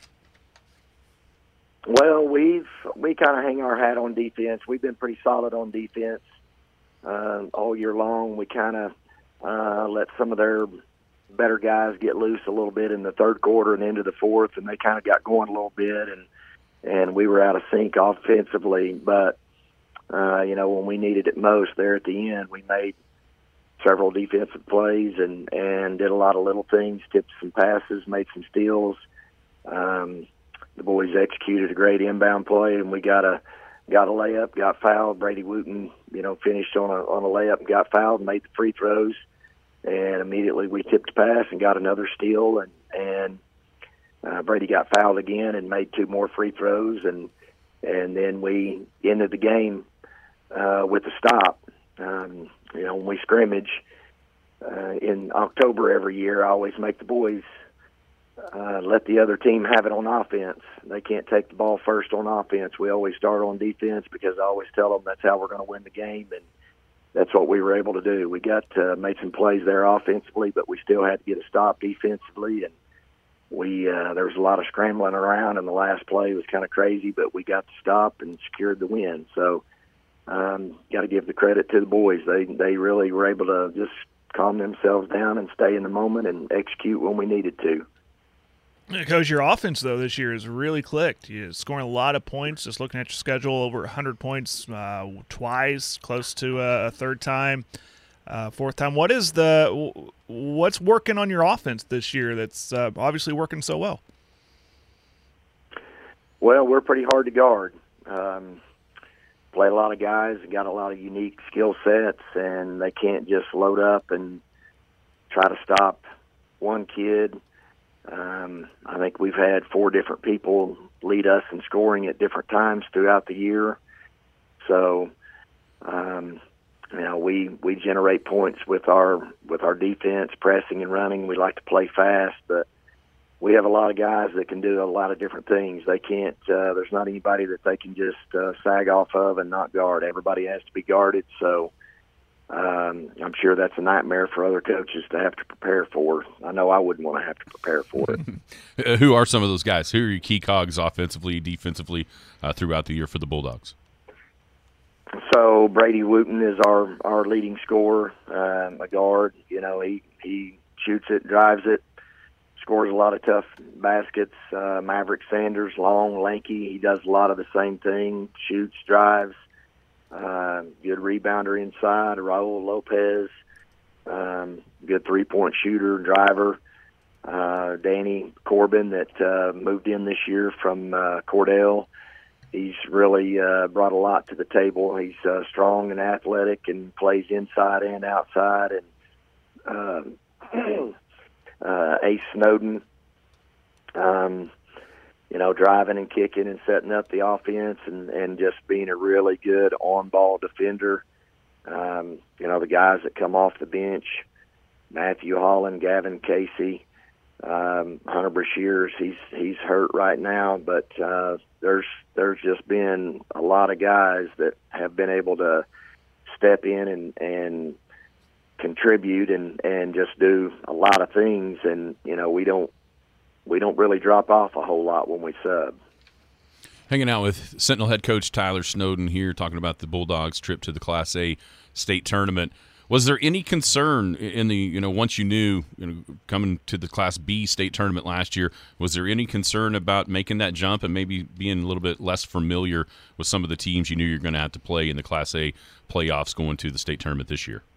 Well, we've we kind of hang our hat on defense. We've been pretty solid on defense uh, all year long. We kind of uh, let some of their better guys get loose a little bit in the third quarter and into the fourth, and they kind of got going a little bit, and and we were out of sync offensively. But uh, you know, when we needed it most, there at the end, we made several defensive plays and and did a lot of little things, tipped some passes, made some steals. Um, the boys executed a great inbound play, and we got a got a layup, got fouled. Brady Wooten, you know, finished on a on a layup and got fouled and made the free throws. And immediately we tipped a pass and got another steal, and and uh, Brady got fouled again and made two more free throws, and and then we ended the game uh, with a stop. Um, you know, when we scrimmage uh, in October every year, I always make the boys uh, let the other team have it on offense. They can't take the ball first on offense. We always start on defense because I always tell them that's how we're going to win the game, and that's what we were able to do. We got uh, made some plays there offensively, but we still had to get a stop defensively, and we uh, there was a lot of scrambling around, and the last play was kind of crazy, but we got the stop and secured the win. So um, got to give the credit to the boys. They they really were able to just calm themselves down and stay in the moment and execute when we needed to. Coach, your offense, though, this year has really clicked. You're scoring a lot of points. Just looking at your schedule, over one hundred points uh, twice, close to a, a third time, uh, fourth time. What is the what's working on your offense this year that's uh, obviously working so well? Well, we're pretty hard to guard. Um, play a lot of guys, got a lot of unique skill sets, and they can't just load up and try to stop one kid. Um, I think we've had four different people lead us in scoring at different times throughout the year. So, um, you know, we, we generate points with our with our defense, pressing and running. We like to play fast, but we have a lot of guys that can do a lot of different things. They can't. Uh, there's not anybody that they can just uh, sag off of and not guard. Everybody has to be guarded. So. Um, I'm sure that's a nightmare for other coaches to have to prepare for. I know I wouldn't want to have to prepare for it. Who are some of those guys? Who are your key cogs offensively, defensively uh, throughout the year for the Bulldogs? So Brady Wooten is our, our leading scorer, um, a guard. You know, he, he shoots it, drives it, scores a lot of tough baskets. Uh, Maverick Sanders, long, lanky. He does a lot of the same thing, shoots, drives. Uh, good rebounder inside, Raul Lopez, um, good three-point shooter, driver. Uh, Danny Corbin that uh, moved in this year from uh, Cordell. He's really uh, brought a lot to the table. He's uh, strong and athletic and plays inside and outside. And uh, uh, Ace Snowden, um, you know, driving and kicking and setting up the offense and, and just being a really good on-ball defender. Um, you know, the guys that come off the bench, Matthew Holland, Gavin Casey, um, Hunter Brashears, he's he's hurt right now, but uh, there's there's just been a lot of guys that have been able to step in and, and contribute and, and just do a lot of things. And, you know, we don't, we don't really drop off a whole lot when we sub. Hanging out with Sentinel head coach Tyler Snowden here, talking about the Bulldogs' trip to the Class A state tournament. Was there any concern in the, you know, once you knew, you know, coming to the Class B state tournament last year, was there any concern about making that jump and maybe being a little bit less familiar with some of the teams you knew you were going to have to play in the Class A playoffs going to the state tournament this year?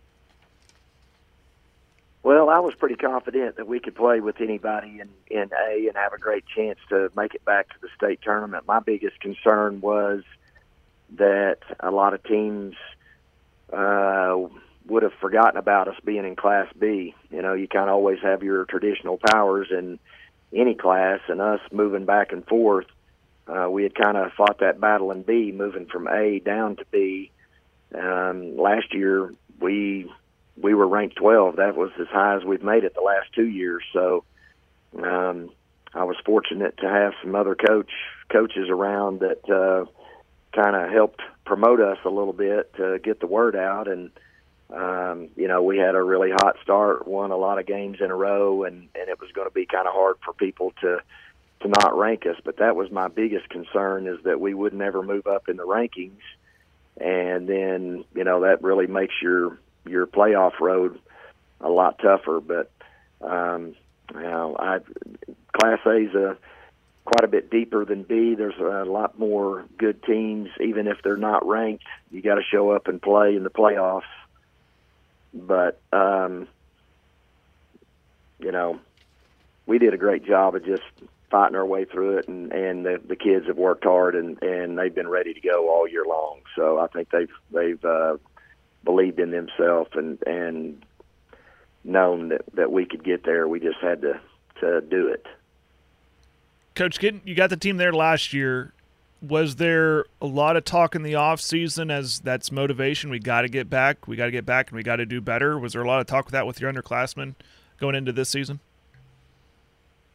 Well, I was pretty confident that we could play with anybody in, in A and have a great chance to make it back to the state tournament. My biggest concern was that a lot of teams uh, would have forgotten about us being in Class B. You know, you kind of always have your traditional powers in any class, and us moving back and forth, uh, we had kind of fought that battle in B, moving from A down to B. Um, last year, we... we were ranked twelve. That was as high as we've made it the last two years. So um, I was fortunate to have some other coach coaches around that uh, kind of helped promote us a little bit to get the word out. And, um, you know, we had a really hot start, won a lot of games in a row, and, and it was going to be kind of hard for people to, to not rank us. But that was my biggest concern, is that we would never move up in the rankings. And then, you know, that really makes your – your playoff road a lot tougher. But um, you know, I, Class A is a quite a bit deeper than B. There's a lot more good teams, even if they're not ranked. You got to show up and play in the playoffs. But um, you know, we did a great job of just fighting our way through it, and, and the, the kids have worked hard, and, and they've been ready to go all year long. So I think they've they've uh, believed in themselves and, and known that, that we could get there. We just had to, to do it. Coach, you got the team there last year. Was there a lot of talk in the off season as that's motivation? We got to get back. We got to get back, and we got to do better. Was there a lot of talk with that with your underclassmen going into this season?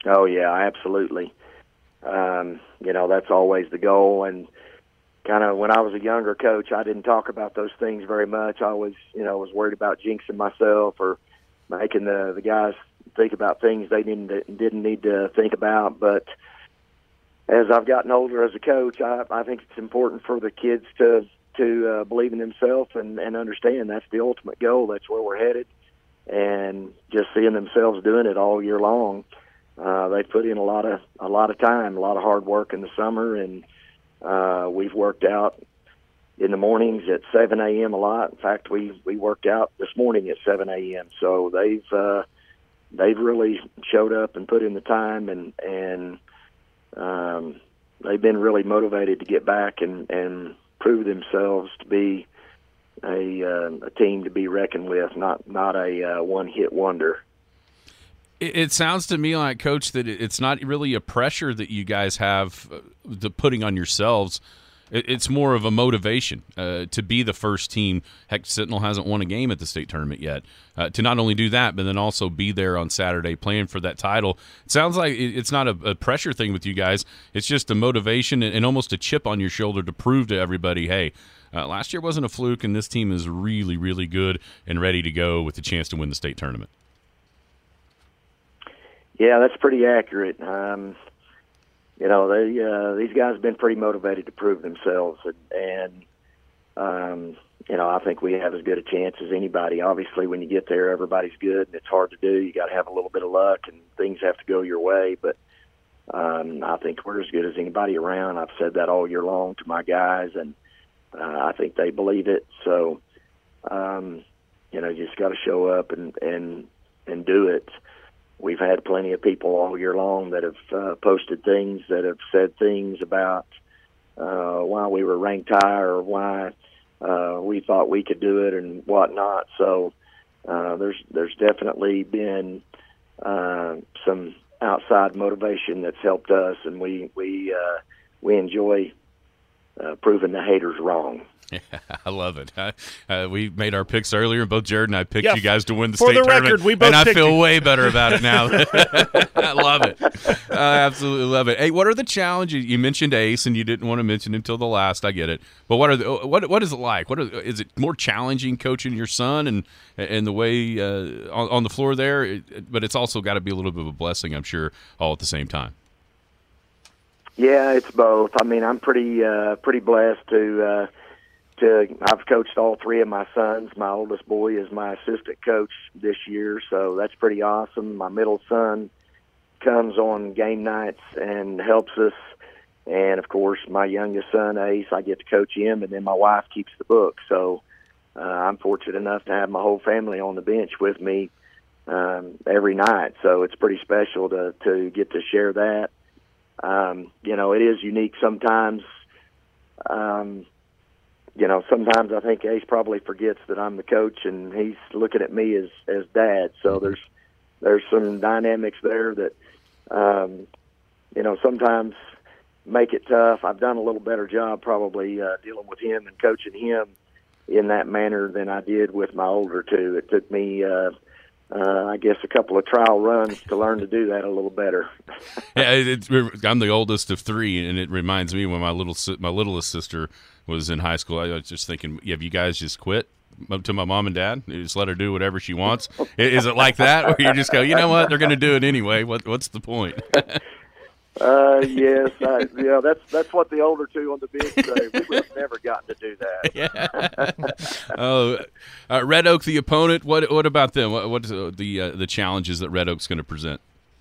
Oh yeah, absolutely. Um, you know, that's always the goal. And kind of when I was a younger coach, I didn't talk about those things very much. I always, you know, was worried about jinxing myself or making the the guys think about things they didn't didn't need to think about. But as I've gotten older as a coach, I, I think it's important for the kids to to uh, believe in themselves and, and understand that's the ultimate goal. That's where we're headed. And just seeing themselves doing it all year long, uh, they put in a lot of a lot of time, a lot of hard work in the summer, and uh, we've worked out in the mornings at seven a.m. a lot. In fact, we, we worked out this morning at seven a.m. So they've uh, they've really showed up and put in the time, and and um, they've been really motivated to get back and, and prove themselves to be a, uh, a team to be reckoned with, not not a uh, one-hit wonder. It, it sounds to me like, Coach, that it's not really a pressure that you guys have uh, the putting on yourselves. It, it's more of a motivation uh, to be the first team. Heck, Sentinel hasn't won a game at the state tournament yet. Uh, to not only do that, but then also be there on Saturday playing for that title. It sounds like it, it's not a, a pressure thing with you guys. It's just a motivation and, and almost a chip on your shoulder to prove to everybody, hey, Uh, last year wasn't a fluke, and this team is really, really good and ready to go with the chance to win the state tournament. Yeah, that's pretty accurate. Um, you know, they uh, these guys have been pretty motivated to prove themselves, and, and um, you know, I think we have as good a chance as anybody. Obviously, when you get there, everybody's good, and it's hard to do. You got to have a little bit of luck, and things have to go your way. But um, I think we're as good as anybody around. I've said that all year long to my guys, and Uh, I think they believe it. So, um, you know, you just got to show up and, and and do it. We've had plenty of people all year long that have uh, posted things, that have said things about uh, why we were ranked high or why uh, we thought we could do it and whatnot. So uh, there's there's definitely been uh, some outside motivation that's helped us, and we we uh, we enjoy Uh, proving the haters wrong. Yeah, I love it. I, uh, we made our picks earlier. Both Jared and I picked yeah, you guys to win the for state the tournament, record, we both and I picked feel you. way better about it now. I love it. I absolutely love it. Hey, what are the challenges? You mentioned Ace, and you didn't want to mention him until the last. I get it. But what are the, what what is it like? What are, is it more challenging coaching your son and and the way uh, on, on the floor there? It, but it's also got to be a little bit of a blessing, I'm sure, all at the same time. Yeah, it's both. I mean, I'm pretty uh, pretty blessed to uh, to. I've coached all three of my sons. My oldest boy is my assistant coach this year, so that's pretty awesome. My middle son comes on game nights and helps us, and of course, my youngest son Ace, I get to coach him, and then my wife keeps the book. So uh, I'm fortunate enough to have my whole family on the bench with me um, every night. So it's pretty special to to get to share that. Um, you know, it is unique sometimes. Um, you know, sometimes I think Ace probably forgets that I'm the coach and he's looking at me as, as dad. So there's, there's some dynamics there that, um, you know, sometimes make it tough. I've done a little better job probably uh, dealing with him and coaching him in that manner than I did with my older two. It took me, uh, Uh, I guess a couple of trial runs to learn to do that a little better. Yeah, it's, I'm the oldest of three, and it reminds me when my little my littlest sister was in high school. I was just thinking, have you guys just quit to my mom and dad? You just let her do whatever she wants. Is it like that, or you just go, you know what, they're going to do it anyway? What What's the point? Uh, yes, I, yeah, that's that's what the older two on the bench say. We would have never gotten to do that. Yeah. Oh, uh, Red Oak, the opponent. What what about them? What what's uh, the uh, the challenges that Red Oak's going to present?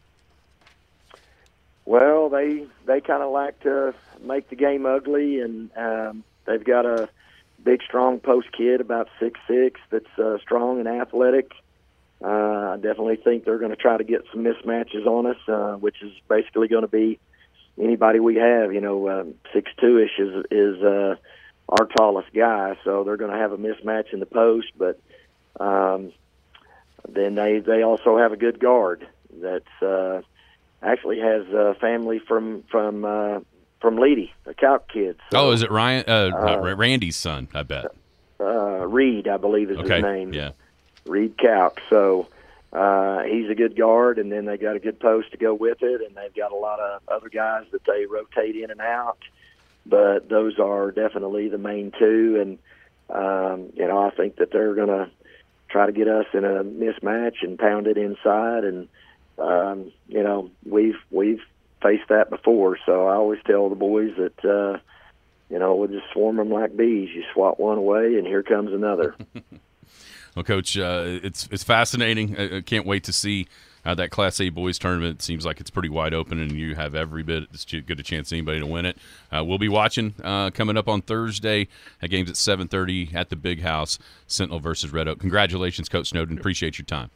Well, they they kind of like to make the game ugly, and um, they've got a big, strong post kid, about six six, that's uh, strong and athletic. Uh, I definitely think they're going to try to get some mismatches on us, uh, which is basically going to be anybody we have. You know, um, six two-ish is, is uh, our tallest guy, so they're going to have a mismatch in the post. But um, then they, they also have a good guard that's uh, actually has a family from from uh, from Leedy, a Calc kid. So, oh, is it Ryan? Uh, uh, Randy's son, I bet. Uh, Reed, I believe is okay. his name. Yeah. Reed Calc. So uh, he's a good guard, and then they got a good post to go with it, and they've got a lot of other guys that they rotate in and out. But those are definitely the main two, and um, you know, I think that they're going to try to get us in a mismatch and pound it inside, and um, you know, we've we've faced that before. So I always tell the boys that uh, you know, we'll just swarm them like bees. You swat one away, and here comes another. Well, Coach, uh, it's it's fascinating. I, I can't wait to see uh, that Class A boys tournament. It seems like it's pretty wide open, and you have every bit as good a chance as anybody to win it. Uh, we'll be watching uh, coming up on Thursday. That game's at seven thirty at the Big House, Sentinel versus Red Oak. Congratulations, Coach Snowden. Appreciate your time.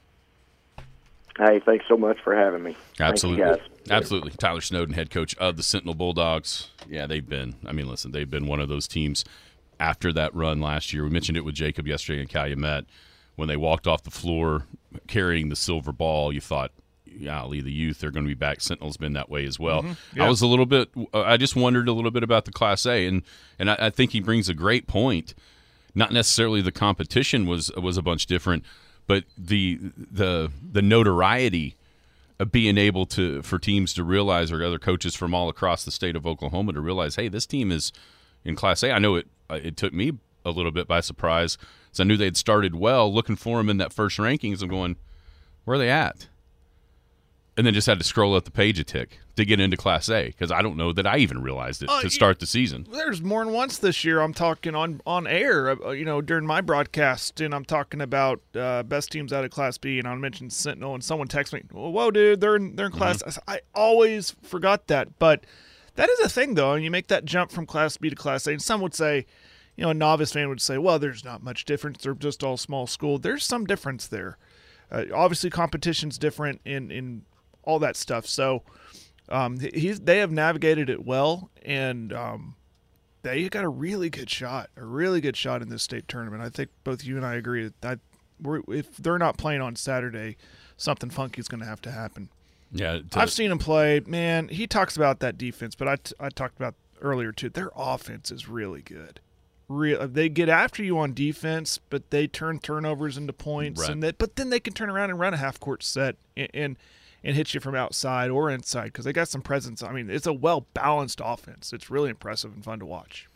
Hey, thanks so much for having me. Absolutely. Thank you, guys. Absolutely. Tyler Snowden, head coach of the Sentinel Bulldogs. Yeah, they've been, I mean, listen, they've been one of those teams after that run last year. We mentioned it with Jacob yesterday in Calumet. When they walked off the floor carrying the silver ball, you thought, golly, the youth are going to be back. Sentinel's been that way as well. Mm-hmm. Yeah. I was a little bit, I just wondered a little bit about the Class A, and and I, I think he brings a great point. Not necessarily the competition was was a bunch different, but the the the notoriety of being able to for teams to realize, or other coaches from all across the state of Oklahoma to realize, hey, this team is in Class A. I know it it took me a little bit by surprise. I knew they had started well, looking for them in that first rankings. I'm going, where are they at? And then just had to scroll up the page a tick to get into Class A, because I don't know that I even realized it uh, to start the season. There's more than once this year I'm talking on, on air, uh, you know, during my broadcast, and I'm talking about uh, best teams out of Class B, and I mentioned Sentinel, and someone texts me, well, whoa, dude, they're in, they're in Class mm-hmm. I, I always forgot that. But that is a thing, though, and you make that jump from Class B to Class A, and some would say, you know, a novice fan would say, well, there's not much difference. They're just all small school. There's some difference there. Uh, obviously, competition's different in, in all that stuff. So um, he's, they have navigated it well, and um, they got a really good shot, a really good shot in this state tournament. I think both you and I agree that, that we're, if they're not playing on Saturday, something funky is going to have to happen. Yeah, to- I've seen him play. Man, he talks about that defense, but I, t- I talked about earlier, too. Their offense is really good. Real, they get after you on defense, but they turn turnovers into points, right. and that. But then they can turn around and run a half court set and and, and hit you from outside or inside because they got some presence. I mean, it's a well balanced offense. It's really impressive and fun to watch.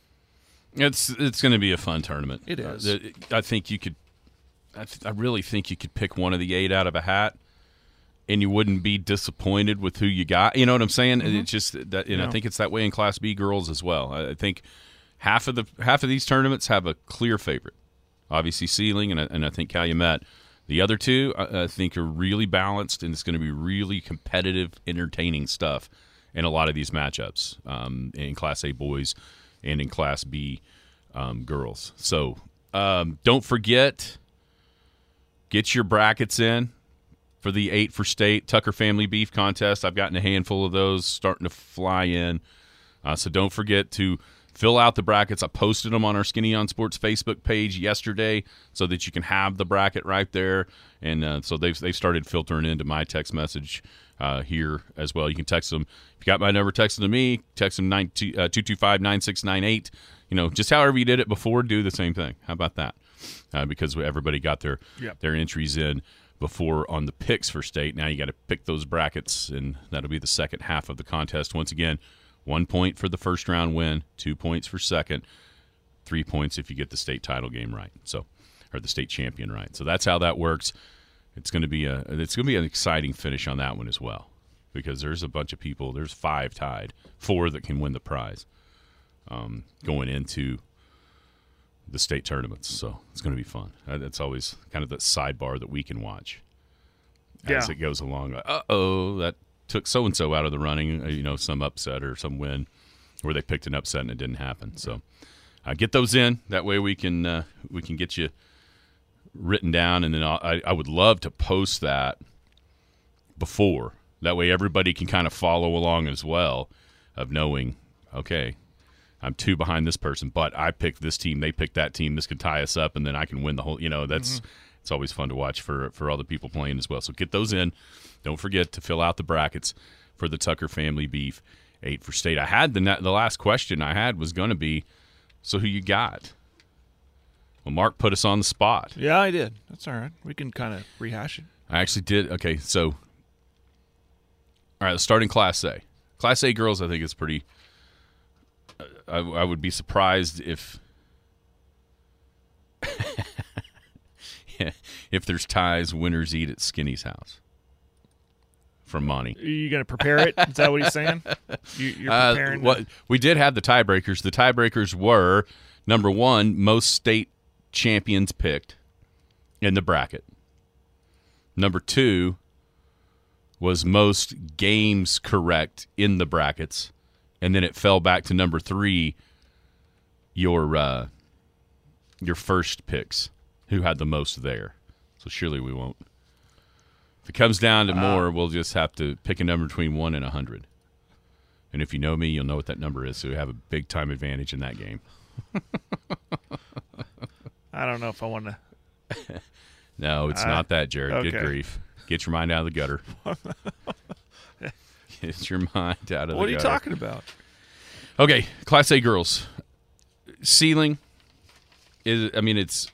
It's it's going to be a fun tournament. It is. Uh, I think you could. I, th- I really think you could pick one of the eight out of a hat, and you wouldn't be disappointed with who you got. You know what I'm saying? Mm-hmm. It's just that, and yeah. I think it's that way in Class B girls as well. I, I think. Half of the half of these tournaments have a clear favorite, obviously Sealing and, and I think Calumet. The other two, I, I think, are really balanced, and it's going to be really competitive, entertaining stuff in a lot of these matchups um, in Class A boys and in Class B um, girls. So um, don't forget, get your brackets in for the eight for state Tucker Family Beef Contest. I've gotten a handful of those starting to fly in, uh, so don't forget to fill out the brackets. I posted them on our Skinny on Sports Facebook page yesterday so that you can have the bracket right there. And uh, so they've, they've started filtering into my text message uh, here as well. You can text them. If you got my number, text them to me. Text them two two five, nine six nine eight. You know, just however you did it before, do the same thing. How about that? Uh, because everybody got their, yep. their entries in before on the picks for state. Now you got to pick those brackets, and that'll be the second half of the contest. Once again, one point for the first round win, two points for second, three points if you get the state title game right. So, or the state champion right. So that's how that works. It's going to be a it's going to be an exciting finish on that one as well, because there's a bunch of people. There's five tied, four that can win the prize um, going into the state tournaments. So it's going to be fun. That's always kind of the sidebar that we can watch as yeah. it goes along. Uh oh, that. Took so-and-so out of the running, you know, some upset or some win where they picked an upset and it didn't happen. So uh, get those in. That way we can uh, we can get you written down, and then I'll, I, I would love to post that before. That way everybody can kind of follow along as well of knowing, okay, I'm two behind this person, but I picked this team, they picked that team, this could tie us up, and then I can win the whole, you know, that's mm-hmm. it's always fun to watch for, for all the people playing as well. So get those in. Don't forget to fill out the brackets for the Tucker Family Beef eight for state. I had the the last question I had was going to be, so who you got? Well, Mark put us on the spot. Yeah, I did. That's all right. We can kind of rehash it. I actually did. Okay, so all right, let's start in Class A. Class A girls, I think is pretty. I, I would be surprised if if there's ties, winners eat at Skinny's house. From Monty. Are you going to prepare it? Is that what he's saying? You, you're preparing? Uh, what, we did have the tiebreakers. The tiebreakers were, number one, most state champions picked in the bracket. Number two was most games correct in the brackets. And then it fell back to number three, your uh, your first picks, who had the most there. So surely we won't. If it comes down to more, uh, we'll just have to pick a number between one and a hundred. And if you know me, you'll know what that number is, so we have a big time advantage in that game. I don't know if I want to. No, it's uh, not that, Jared. Okay. Good grief. Get your mind out of the gutter. Get your mind out of what the gutter. What are you talking about? Okay, Class A girls. Ceiling is, I mean, it's,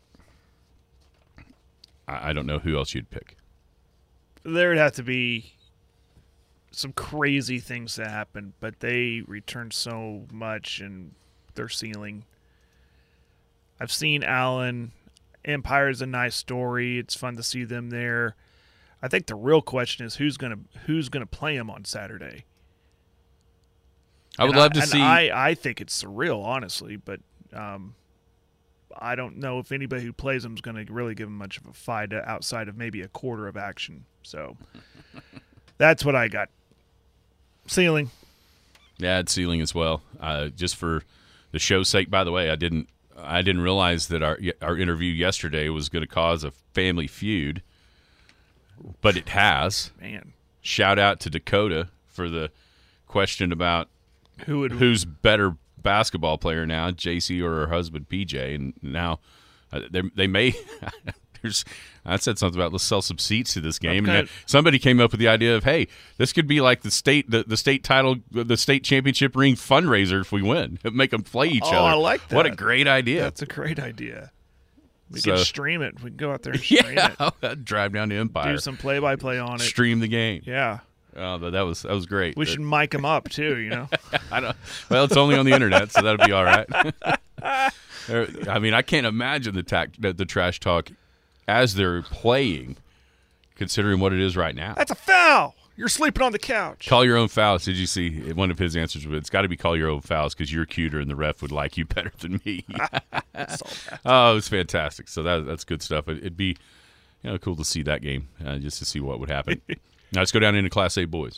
I don't know who else you'd pick. There would have to be some crazy things to happen, but they return so much in their ceiling. I've seen Allen. Empire is a nice story. It's fun to see them there. I think the real question is who's gonna who's gonna play them on Saturday. I would and love I, to see. I, I think it's surreal, honestly, but um, I don't know if anybody who plays them is going to really give them much of a fight outside of maybe a quarter of action. So that's what I got. Ceiling. Yeah, it's ceiling as well. Uh, just for the show's sake, by the way, I didn't I didn't realize that our our interview yesterday was going to cause a family feud, but it has. Man, shout out to Dakota for the question about who would who's better basketball player now, J C or her husband P J, and now uh, they they may. There's, I said something about let's sell some seats to this game, okay. And somebody came up with the idea of, hey, this could be like the state the, the state title, the state championship ring fundraiser if we win. Make them play each oh, other. Oh, I like that. What a great idea! That's a great idea. We so, can stream it. We can go out there and stream yeah, it. Drive down to Empire. Do some play-by-play on it. Stream the game. Yeah. Oh, that was that was great. We should mic them up too, you know. I don't. Well, it's only on the internet, so that'll be all right. I mean, I can't imagine the, tac, the the trash talk as they're playing, considering what it is right now. That's a foul. You're sleeping on the couch. Call your own fouls. Did you see one of his answers? It's got to be call your own fouls because you're cuter and the ref would like you better than me. Oh, it was fantastic. So that that's good stuff. It, it'd be, you know, cool to see that game uh, just to see what would happen. Now let's go down into Class A boys.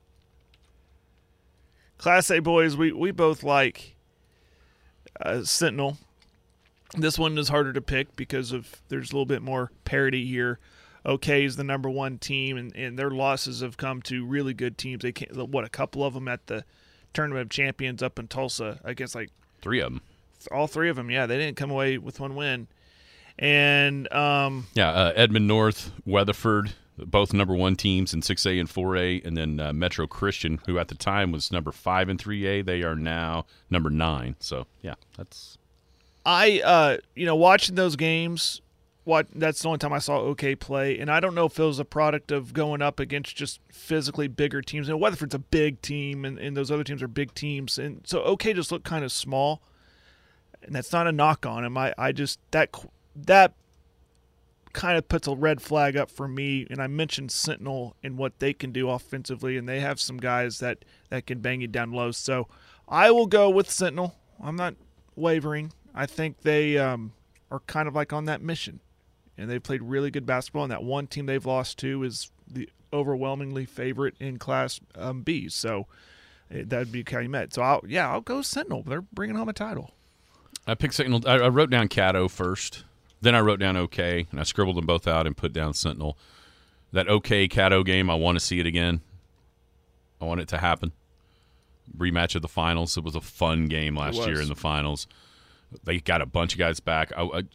Class A boys, we, we both like uh, Sentinel. This one is harder to pick because of there's a little bit more parity here. OK is the number one team, and, and their losses have come to really good teams. They can't, what, a couple of them at the Tournament of Champions up in Tulsa. I guess like three of them. All three of them, yeah. They didn't come away with one win. And um, yeah, uh, Edmond North, Weatherford, both number one teams in six A and four A, and then uh, Metro Christian, who at the time was number five in three A. They are now number nine. So, yeah, that's. I, uh, you know, watching those games, what that's the only time I saw OK play, and I don't know if it was a product of going up against just physically bigger teams. And Weatherford's a big team, and, and those other teams are big teams, and so OK just looked kind of small, and that's not a knock on him. I, I just that that kind of puts a red flag up for me. And I mentioned Sentinel and what they can do offensively, and they have some guys that that can bang you down low. So I will go with Sentinel. I'm not wavering. I think they um, are kind of like on that mission, and they've played really good basketball, and that one team they've lost to is the overwhelmingly favorite in Class um, B, so that would be Calumet. So, I'll, yeah, I'll go Sentinel. They're bringing home a title. I picked Sentinel. I, I wrote down Caddo first, then I wrote down OK, and I scribbled them both out and put down Sentinel. That OK Caddo game, I want to see it again. I want it to happen. Rematch of the finals. It was a fun game last year in the finals. They got a bunch of guys back. I, I,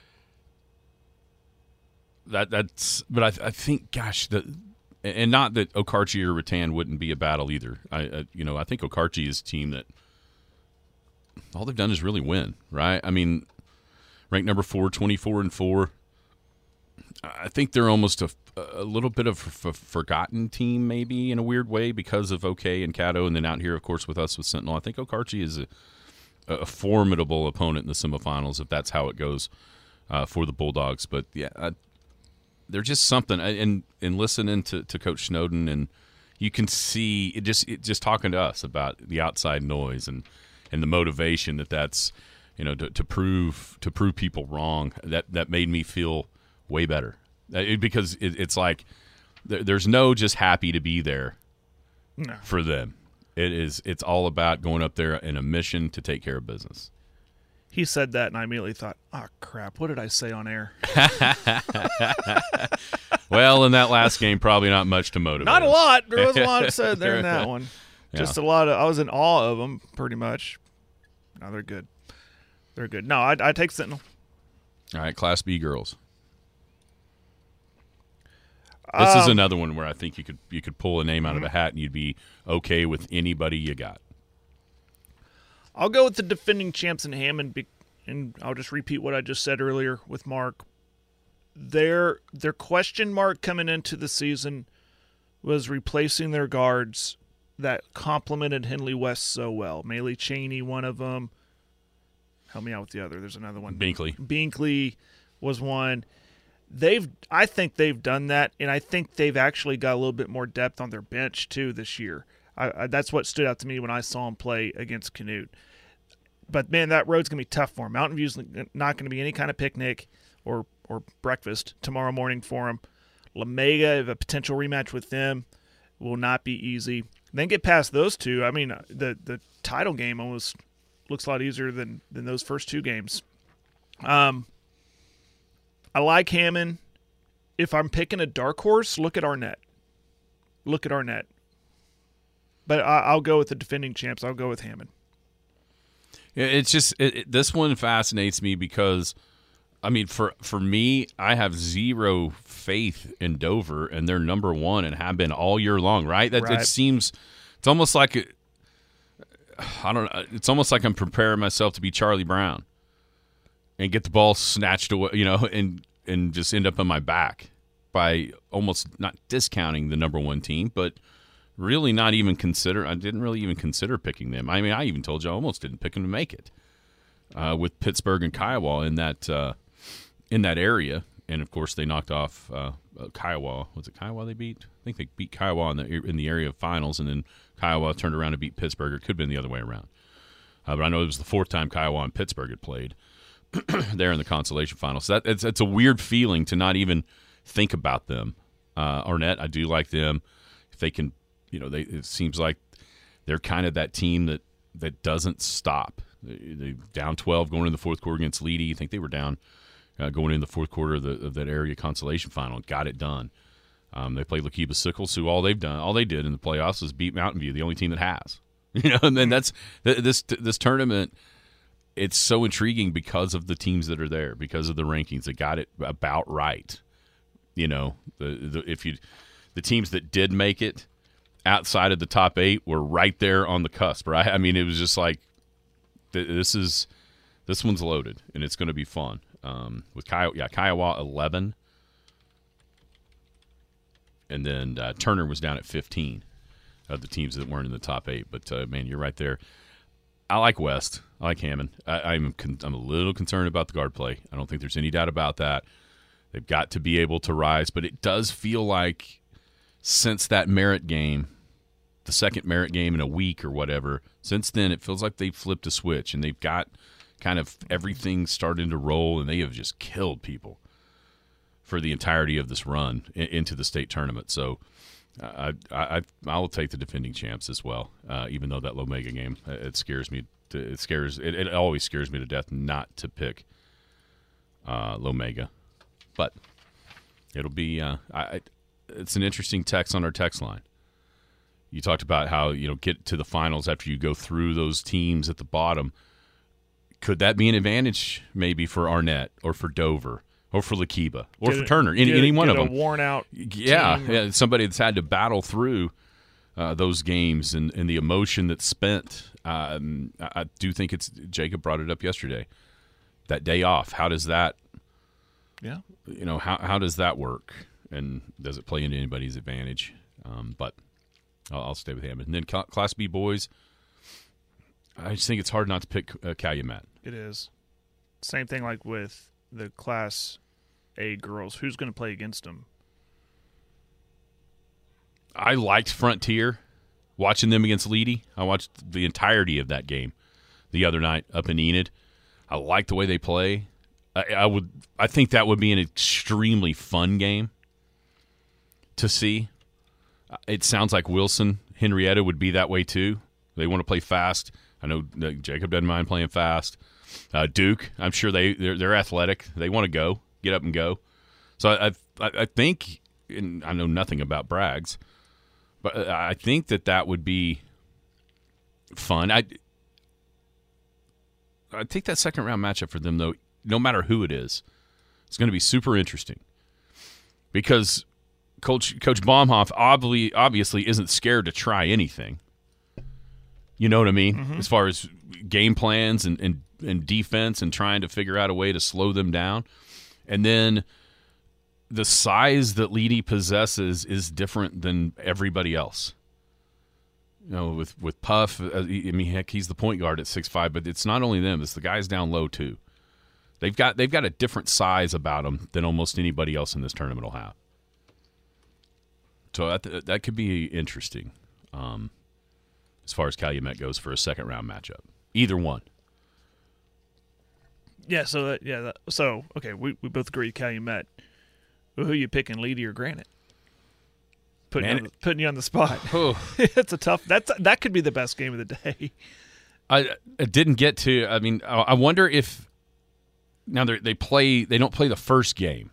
that that's, but I, I think, gosh, the, and not that Okarche or Rattan wouldn't be a battle either. I, I, you know, I think Okarche is a team that all they've done is really win, right? I mean, ranked number four, twenty-four and four. I think they're almost a, a little bit of a f- forgotten team, maybe in a weird way, because of OK and Caddo, and then out here, of course, with us with Sentinel. I think Okarche is a, a formidable opponent in the semifinals if that's how it goes uh, for the Bulldogs. But yeah, I, they're just something. And and listening to, to Coach Snowden, and you can see it just it just talking to us about the outside noise and, and the motivation that that's you know to, to prove to prove people wrong. That that made me feel way better it, because it, it's like there, there's no just happy to be there no. for them. It is. It's all about going up there in a mission to take care of business. He said that, and I immediately thought, oh, crap, what did I say on air? Well, in that last game, probably not much to motivate. Not a lot. There was a lot said there in that one. Yeah. Just a lot of – I was in awe of them, pretty much. No, they're good. They're good. No, I, I take Sentinel. All right, Class B girls. This um, is another one where I think you could you could pull a name out of a hat and you'd be okay with anybody you got. I'll go with the defending champs in Hammond, and I'll just repeat what I just said earlier with Mark. Their their question mark coming into the season was replacing their guards that complemented Henley West so well. Maylee Cheney, one of them. Help me out with the other. There's another one. Binkley. Binkley was one. They've, I think they've done that, and I think they've actually got a little bit more depth on their bench too this year. I, I, that's what stood out to me when I saw them play against Canute. But man, that road's gonna be tough for them. Mountain View's not gonna be any kind of picnic or or breakfast tomorrow morning for them. Lamega, if a potential rematch with them, will not be easy. Then get past those two. I mean, the the title game almost looks a lot easier than than those first two games. Um. I like Hammond. If I'm picking a dark horse, look at Arnett. Look at Arnett. But I, I'll go with the defending champs. I'll go with Hammond. It's just it, it, this one fascinates me because, I mean, for for me, I have zero faith in Dover, and they're number one and have been all year long. Right? That right. It seems it's almost like it, I don't know. It's almost like I'm preparing myself to be Charlie Brown and get the ball snatched away, you know, and and just end up on my back by almost not discounting the number one team, but really not even consider. I didn't really even consider picking them. I mean, I even told you I almost didn't pick them to make it uh, with Pittsburgh and Kiowa in that uh, in that area, and of course they knocked off uh, uh, Kiowa. Was it Kiowa they beat? I think they beat Kiowa in the in the area of finals, and then Kiowa turned around and beat Pittsburgh. It could have been the other way around, uh, but I know it was the fourth time Kiowa and Pittsburgh had played there in the consolation final. So that it's, it's a weird feeling to not even think about them. Uh, Arnett, I do like them. If they can, you know, they it seems like they're kind of that team that, that doesn't stop. They, they down twelve going into the fourth quarter against Leedy. I think they were down uh, going into the fourth quarter of, the, of that area consolation final and got it done. Um, they played Lakiba Sickles, who all they've done, all they did in the playoffs was beat Mountain View, the only team that has. You know, and then that's this this tournament. It's so intriguing because of the teams that are there, because of the rankings. They got it about right. You know, the, the if you the teams that did make it outside of the top eight were right there on the cusp, right? I mean, it was just like this is this one's loaded and it's going to be fun. Um, with Kiowa, yeah, Kiowa eleven, and then uh, Turner was down at fifteen of the teams that weren't in the top eight. But uh, man, you're right there. I like West. I like Hammond. I, I'm con- I'm a little concerned about the guard play. I don't think there's any doubt about that. They've got to be able to rise, but it does feel like since that Merritt game, the second Merritt game in a week or whatever, since then it feels like they've flipped a switch and they've got kind of everything starting to roll, and they have just killed people for the entirety of this run in, into the state tournament. So I, I I will take the defending champs as well, uh, even though that Lomega game, it scares me. To, it scares it, it always scares me to death not to pick uh, Lomega, but it'll be. Uh, I, it's an interesting text on our text line. You talked about how you know get to the finals after you go through those teams at the bottom. Could that be an advantage maybe for Arnett or for Dover? Or for Lakiba, or get for it, Turner, any, get, any one get of a them. Worn out, yeah, team. yeah, somebody that's had to battle through uh, those games and, and the emotion that's spent. Um, I, I do think it's Jacob brought it up yesterday. That day off, how does that Yeah. You know, how how does that work? And does it play into anybody's advantage? Um, but I'll, I'll stay with Hammond. And then Class B boys, I just think it's hard not to pick uh, Calumet. It is. Same thing like with the Class A girls. Who's going to play against them? I liked Frontier, watching them against Leedy. I watched the entirety of that game the other night up in Enid. I like the way they play. I, I would. I think that would be an extremely fun game to see. It sounds like Wilson, Henrietta would be that way too. They want to play fast. I know Jacob doesn't mind playing fast. Uh, Duke, I'm sure they they're, they're athletic. They want to go, get up and go. So I I, I think, and I know nothing about Braggs, but I think that that would be fun. I I think that second round matchup for them, though, no matter who it is, it's going to be super interesting because Coach Coach Baumhoff obviously obviously isn't scared to try anything. You know what I mean? Mm-hmm. As far as game plans and, and, and defense and trying to figure out a way to slow them down. And then the size that Leedy possesses is different than everybody else. You know, with, with Puff, I mean, heck, he's the point guard at six five, but it's not only them, it's the guys down low too. They've got they've got a different size about them than almost anybody else in this tournament will have. So that that could be interesting um, as far as Calumet goes for a second round matchup. Either one. Yeah. So that, yeah. That, so okay, we we both agree Calumet. Well, who are you picking, Leedy or Granite? Putting Man, you on the, putting you on the spot. Oh. It's a tough. That's that could be the best game of the day. I, I didn't get to. I mean, I wonder if now they they play. They don't play the first game,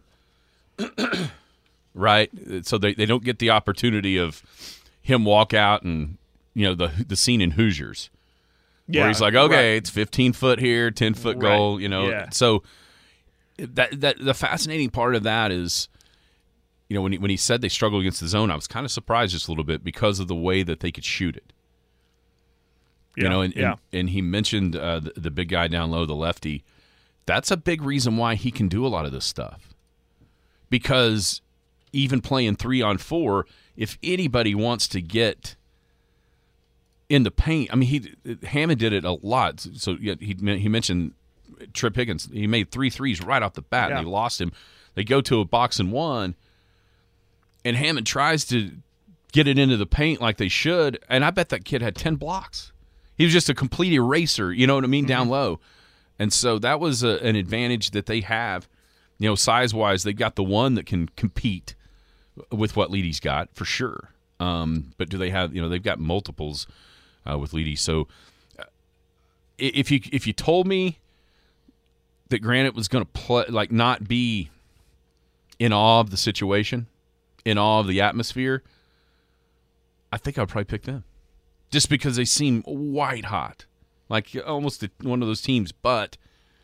right? So they, they don't get the opportunity of him walk out and you know the the scene in Hoosiers, yeah, where he's like, okay, right. it's fifteen foot here, ten foot right. goal. You know, yeah. so that that the fascinating part of that is. You know, when he, when he said they struggle against the zone, I was kind of surprised just a little bit because of the way that they could shoot it. Yeah, you know, and, yeah. and, and he mentioned uh, the, the big guy down low, the lefty. That's a big reason why he can do a lot of this stuff. Because even playing three on four, if anybody wants to get in the paint, I mean, he Hammond did it a lot. So yeah, he he mentioned Trip Higgins. He made three threes right off the bat, yeah. and they lost him. They go to a box and one. And Hammond tries to get it into the paint like they should, and I bet that kid had ten blocks. He was just a complete eraser, you know what I mean, mm-hmm. down low. And so that was a, an advantage that they have. You know, size-wise, they've got the one that can compete with what Leedy's got, for sure. Um, but do they have, you know, they've got multiples uh, with Leedy. So uh, if you if you told me that Granite was going to play, like not be in awe of the situation, in awe of the atmosphere, I think I'd probably pick them. Just because they seem white hot. Like almost one of those teams. But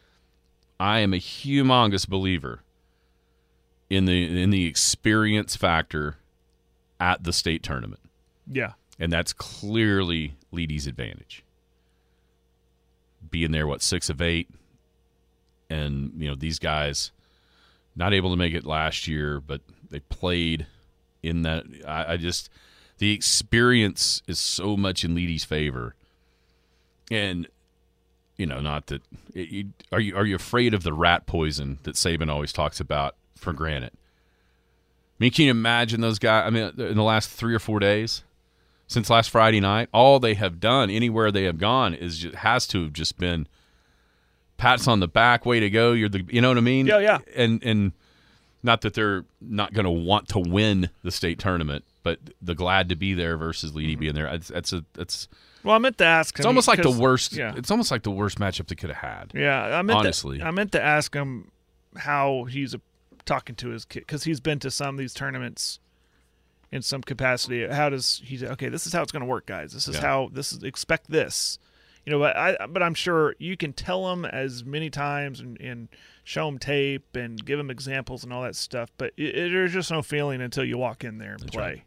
I am a humongous believer in the in the experience factor at the state tournament. Yeah. And that's clearly Leedy's advantage. Being there, what, six of eight? And, you know, these guys not able to make it last year, but they played in that. I, I just the experience is so much in Leedy's favor, and you know, not that. It, you, are you are you afraid of the rat poison that Saban always talks about for Granite? I mean, can you imagine those guys? I mean, in the last three or four days, since last Friday night, all they have done anywhere they have gone is just, has to have just been pats on the back, way to go. You're the, you know what I mean? Yeah, yeah. And and. Not that they're not going to want to win the state tournament, but the glad to be there versus Leedy being there. That's, that's a that's. Well, I meant to ask him. It's almost like the worst. Yeah. It's almost like the worst matchup they could have had. Yeah, I meant honestly. To, I meant to ask him how he's a, talking to his kid because he's been to some of these tournaments in some capacity. How does he? Okay, this is how it's going to work, guys. This is yeah. how this is. Expect this. You know, but I but I'm sure you can tell them as many times and, and show them tape and give them examples and all that stuff, but it, it, there's just no feeling until you walk in there and That's play. Right.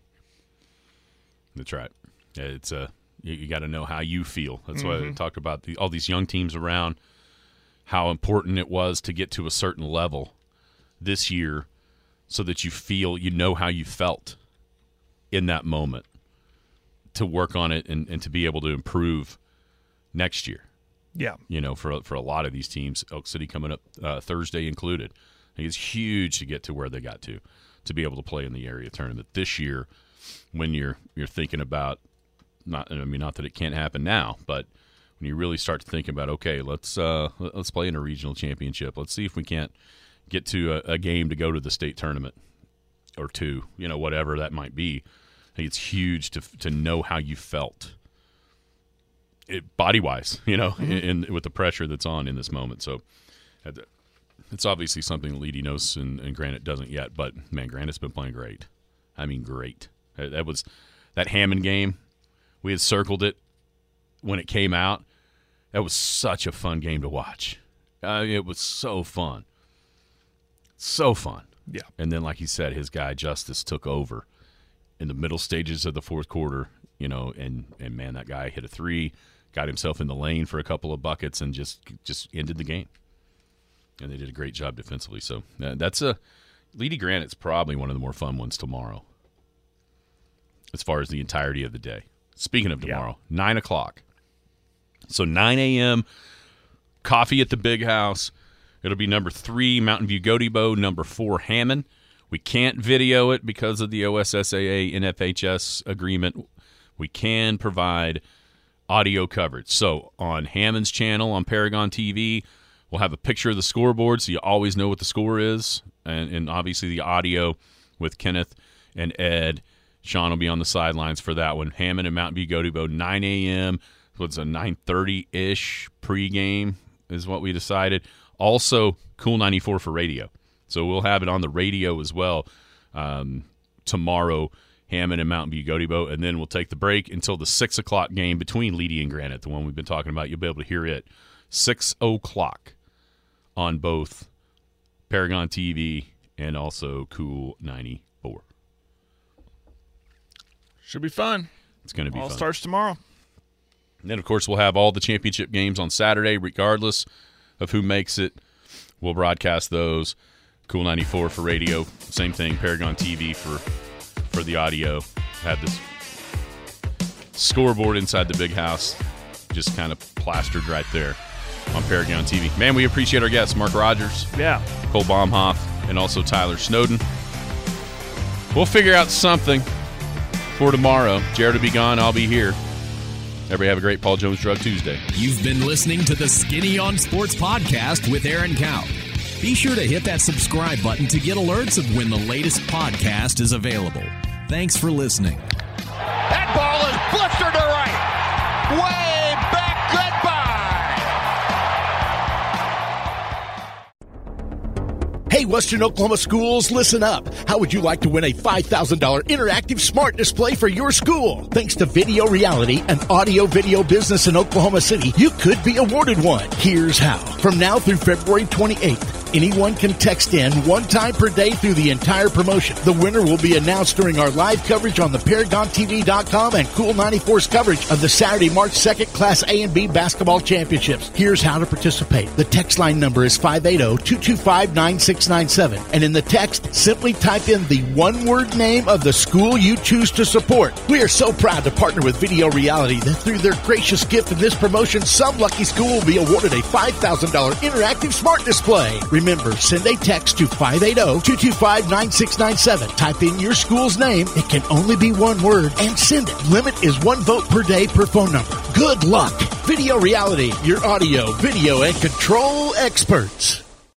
That's right. It's a uh, you, you got to know how you feel. That's mm-hmm. why I talked about the, all these young teams around, how important it was to get to a certain level this year so that you feel, you know how you felt in that moment, to work on it and, and to be able to improve next year. Yeah. You know, for for a lot of these teams, Elk City coming up uh, Thursday included, I think it's huge to get to where they got to, to be able to play in the area tournament this year. When you're you're thinking about, not I mean not that it can't happen now, but when you really start to think about, okay, let's uh, let's play in a regional championship. Let's see if we can't get to a, a game to go to the state tournament or two, you know, whatever that might be. I think it's huge to to know how you felt. It, body-wise, you know, mm-hmm. in, in with the pressure that's on in this moment. So it's obviously something Leedy knows and, and Granite doesn't yet. But, man, Granite's been playing great. I mean, great. That was that Hammond game. We had circled it when it came out. That was such a fun game to watch. Uh, it was so fun. So fun. Yeah. And then, like he said, his guy Justice took over in the middle stages of the fourth quarter, you know, and, and man, that guy hit a three, got himself in the lane for a couple of buckets, and just just ended the game. And they did a great job defensively. So uh, that's a Leedy Granite's probably one of the more fun ones tomorrow, as far as the entirety of the day. Speaking of tomorrow, yeah. nine o'clock. So nine a.m., coffee at the Big House. It'll be number three, Mountain View Gotebo, number four, Hammond. We can't video it because of the O S S A A N F H S agreement. We can provide audio coverage. So on Hammond's channel on Paragon T V, we'll have a picture of the scoreboard so you always know what the score is. And, and obviously the audio with Kenneth and Ed. Sean will be on the sidelines for that one. Hammond and Mountain View Gotebo, nine a.m. What's a nine thirty-ish pregame is what we decided. Also, Cool ninety-four for radio. So we'll have it on the radio as well um, tomorrow, Hammond and Mountain View Gotebo, and then we'll take the break until the six o'clock game between Leedy and Granite, the one we've been talking about. You'll be able to hear it six o'clock on both Paragon T V and also Cool ninety-four. Should be fun. It's going to be all fun. All starts tomorrow. And then, of course, we'll have all the championship games on Saturday, regardless of who makes it. We'll broadcast those. Cool ninety-four for radio. Same thing, Paragon T V for for the audio. Had this scoreboard inside the Big House just kind of plastered right there on Paragon T V. Man, we appreciate our guests, Mark Rogers, yeah, Cole Baumhoff, and also Tyler Snowden. We'll figure out something for tomorrow. Jared will be gone. I'll be here. Everybody have a great Paul Jones Drug Tuesday. You've been listening to the Skinny on Sports podcast with Aaron Cow. Be sure to hit that subscribe button to get alerts of when the latest podcast is available. Thanks for listening. That ball is blistered to right. Way back. Goodbye. Hey, Western Oklahoma schools, listen up. How would you like to win a five thousand dollars interactive smart display for your school? Thanks to Video Reality, an audio-video business in Oklahoma City, you could be awarded one. Here's how. From now through February twenty-eighth, anyone can text in one time per day through the entire promotion. The winner will be announced during our live coverage on the Paragon T V dot com and Cool ninety-four's coverage of the Saturday, March second Class A and B basketball championships. Here's how to participate. The text line number is five eight zero, two two five, nine six nine seven. And in the text, simply type in the one-word name of the school you choose to support. We are so proud to partner with Video Reality that through their gracious gift of this promotion, some lucky school will be awarded a five thousand dollars interactive smart display. Remember, send a text to five eight zero, two two five, nine six nine seven. Type in your school's name. It can only be one word, and send it. Limit is one vote per day per phone number. Good luck. Video Reality, your audio, video, and control experts.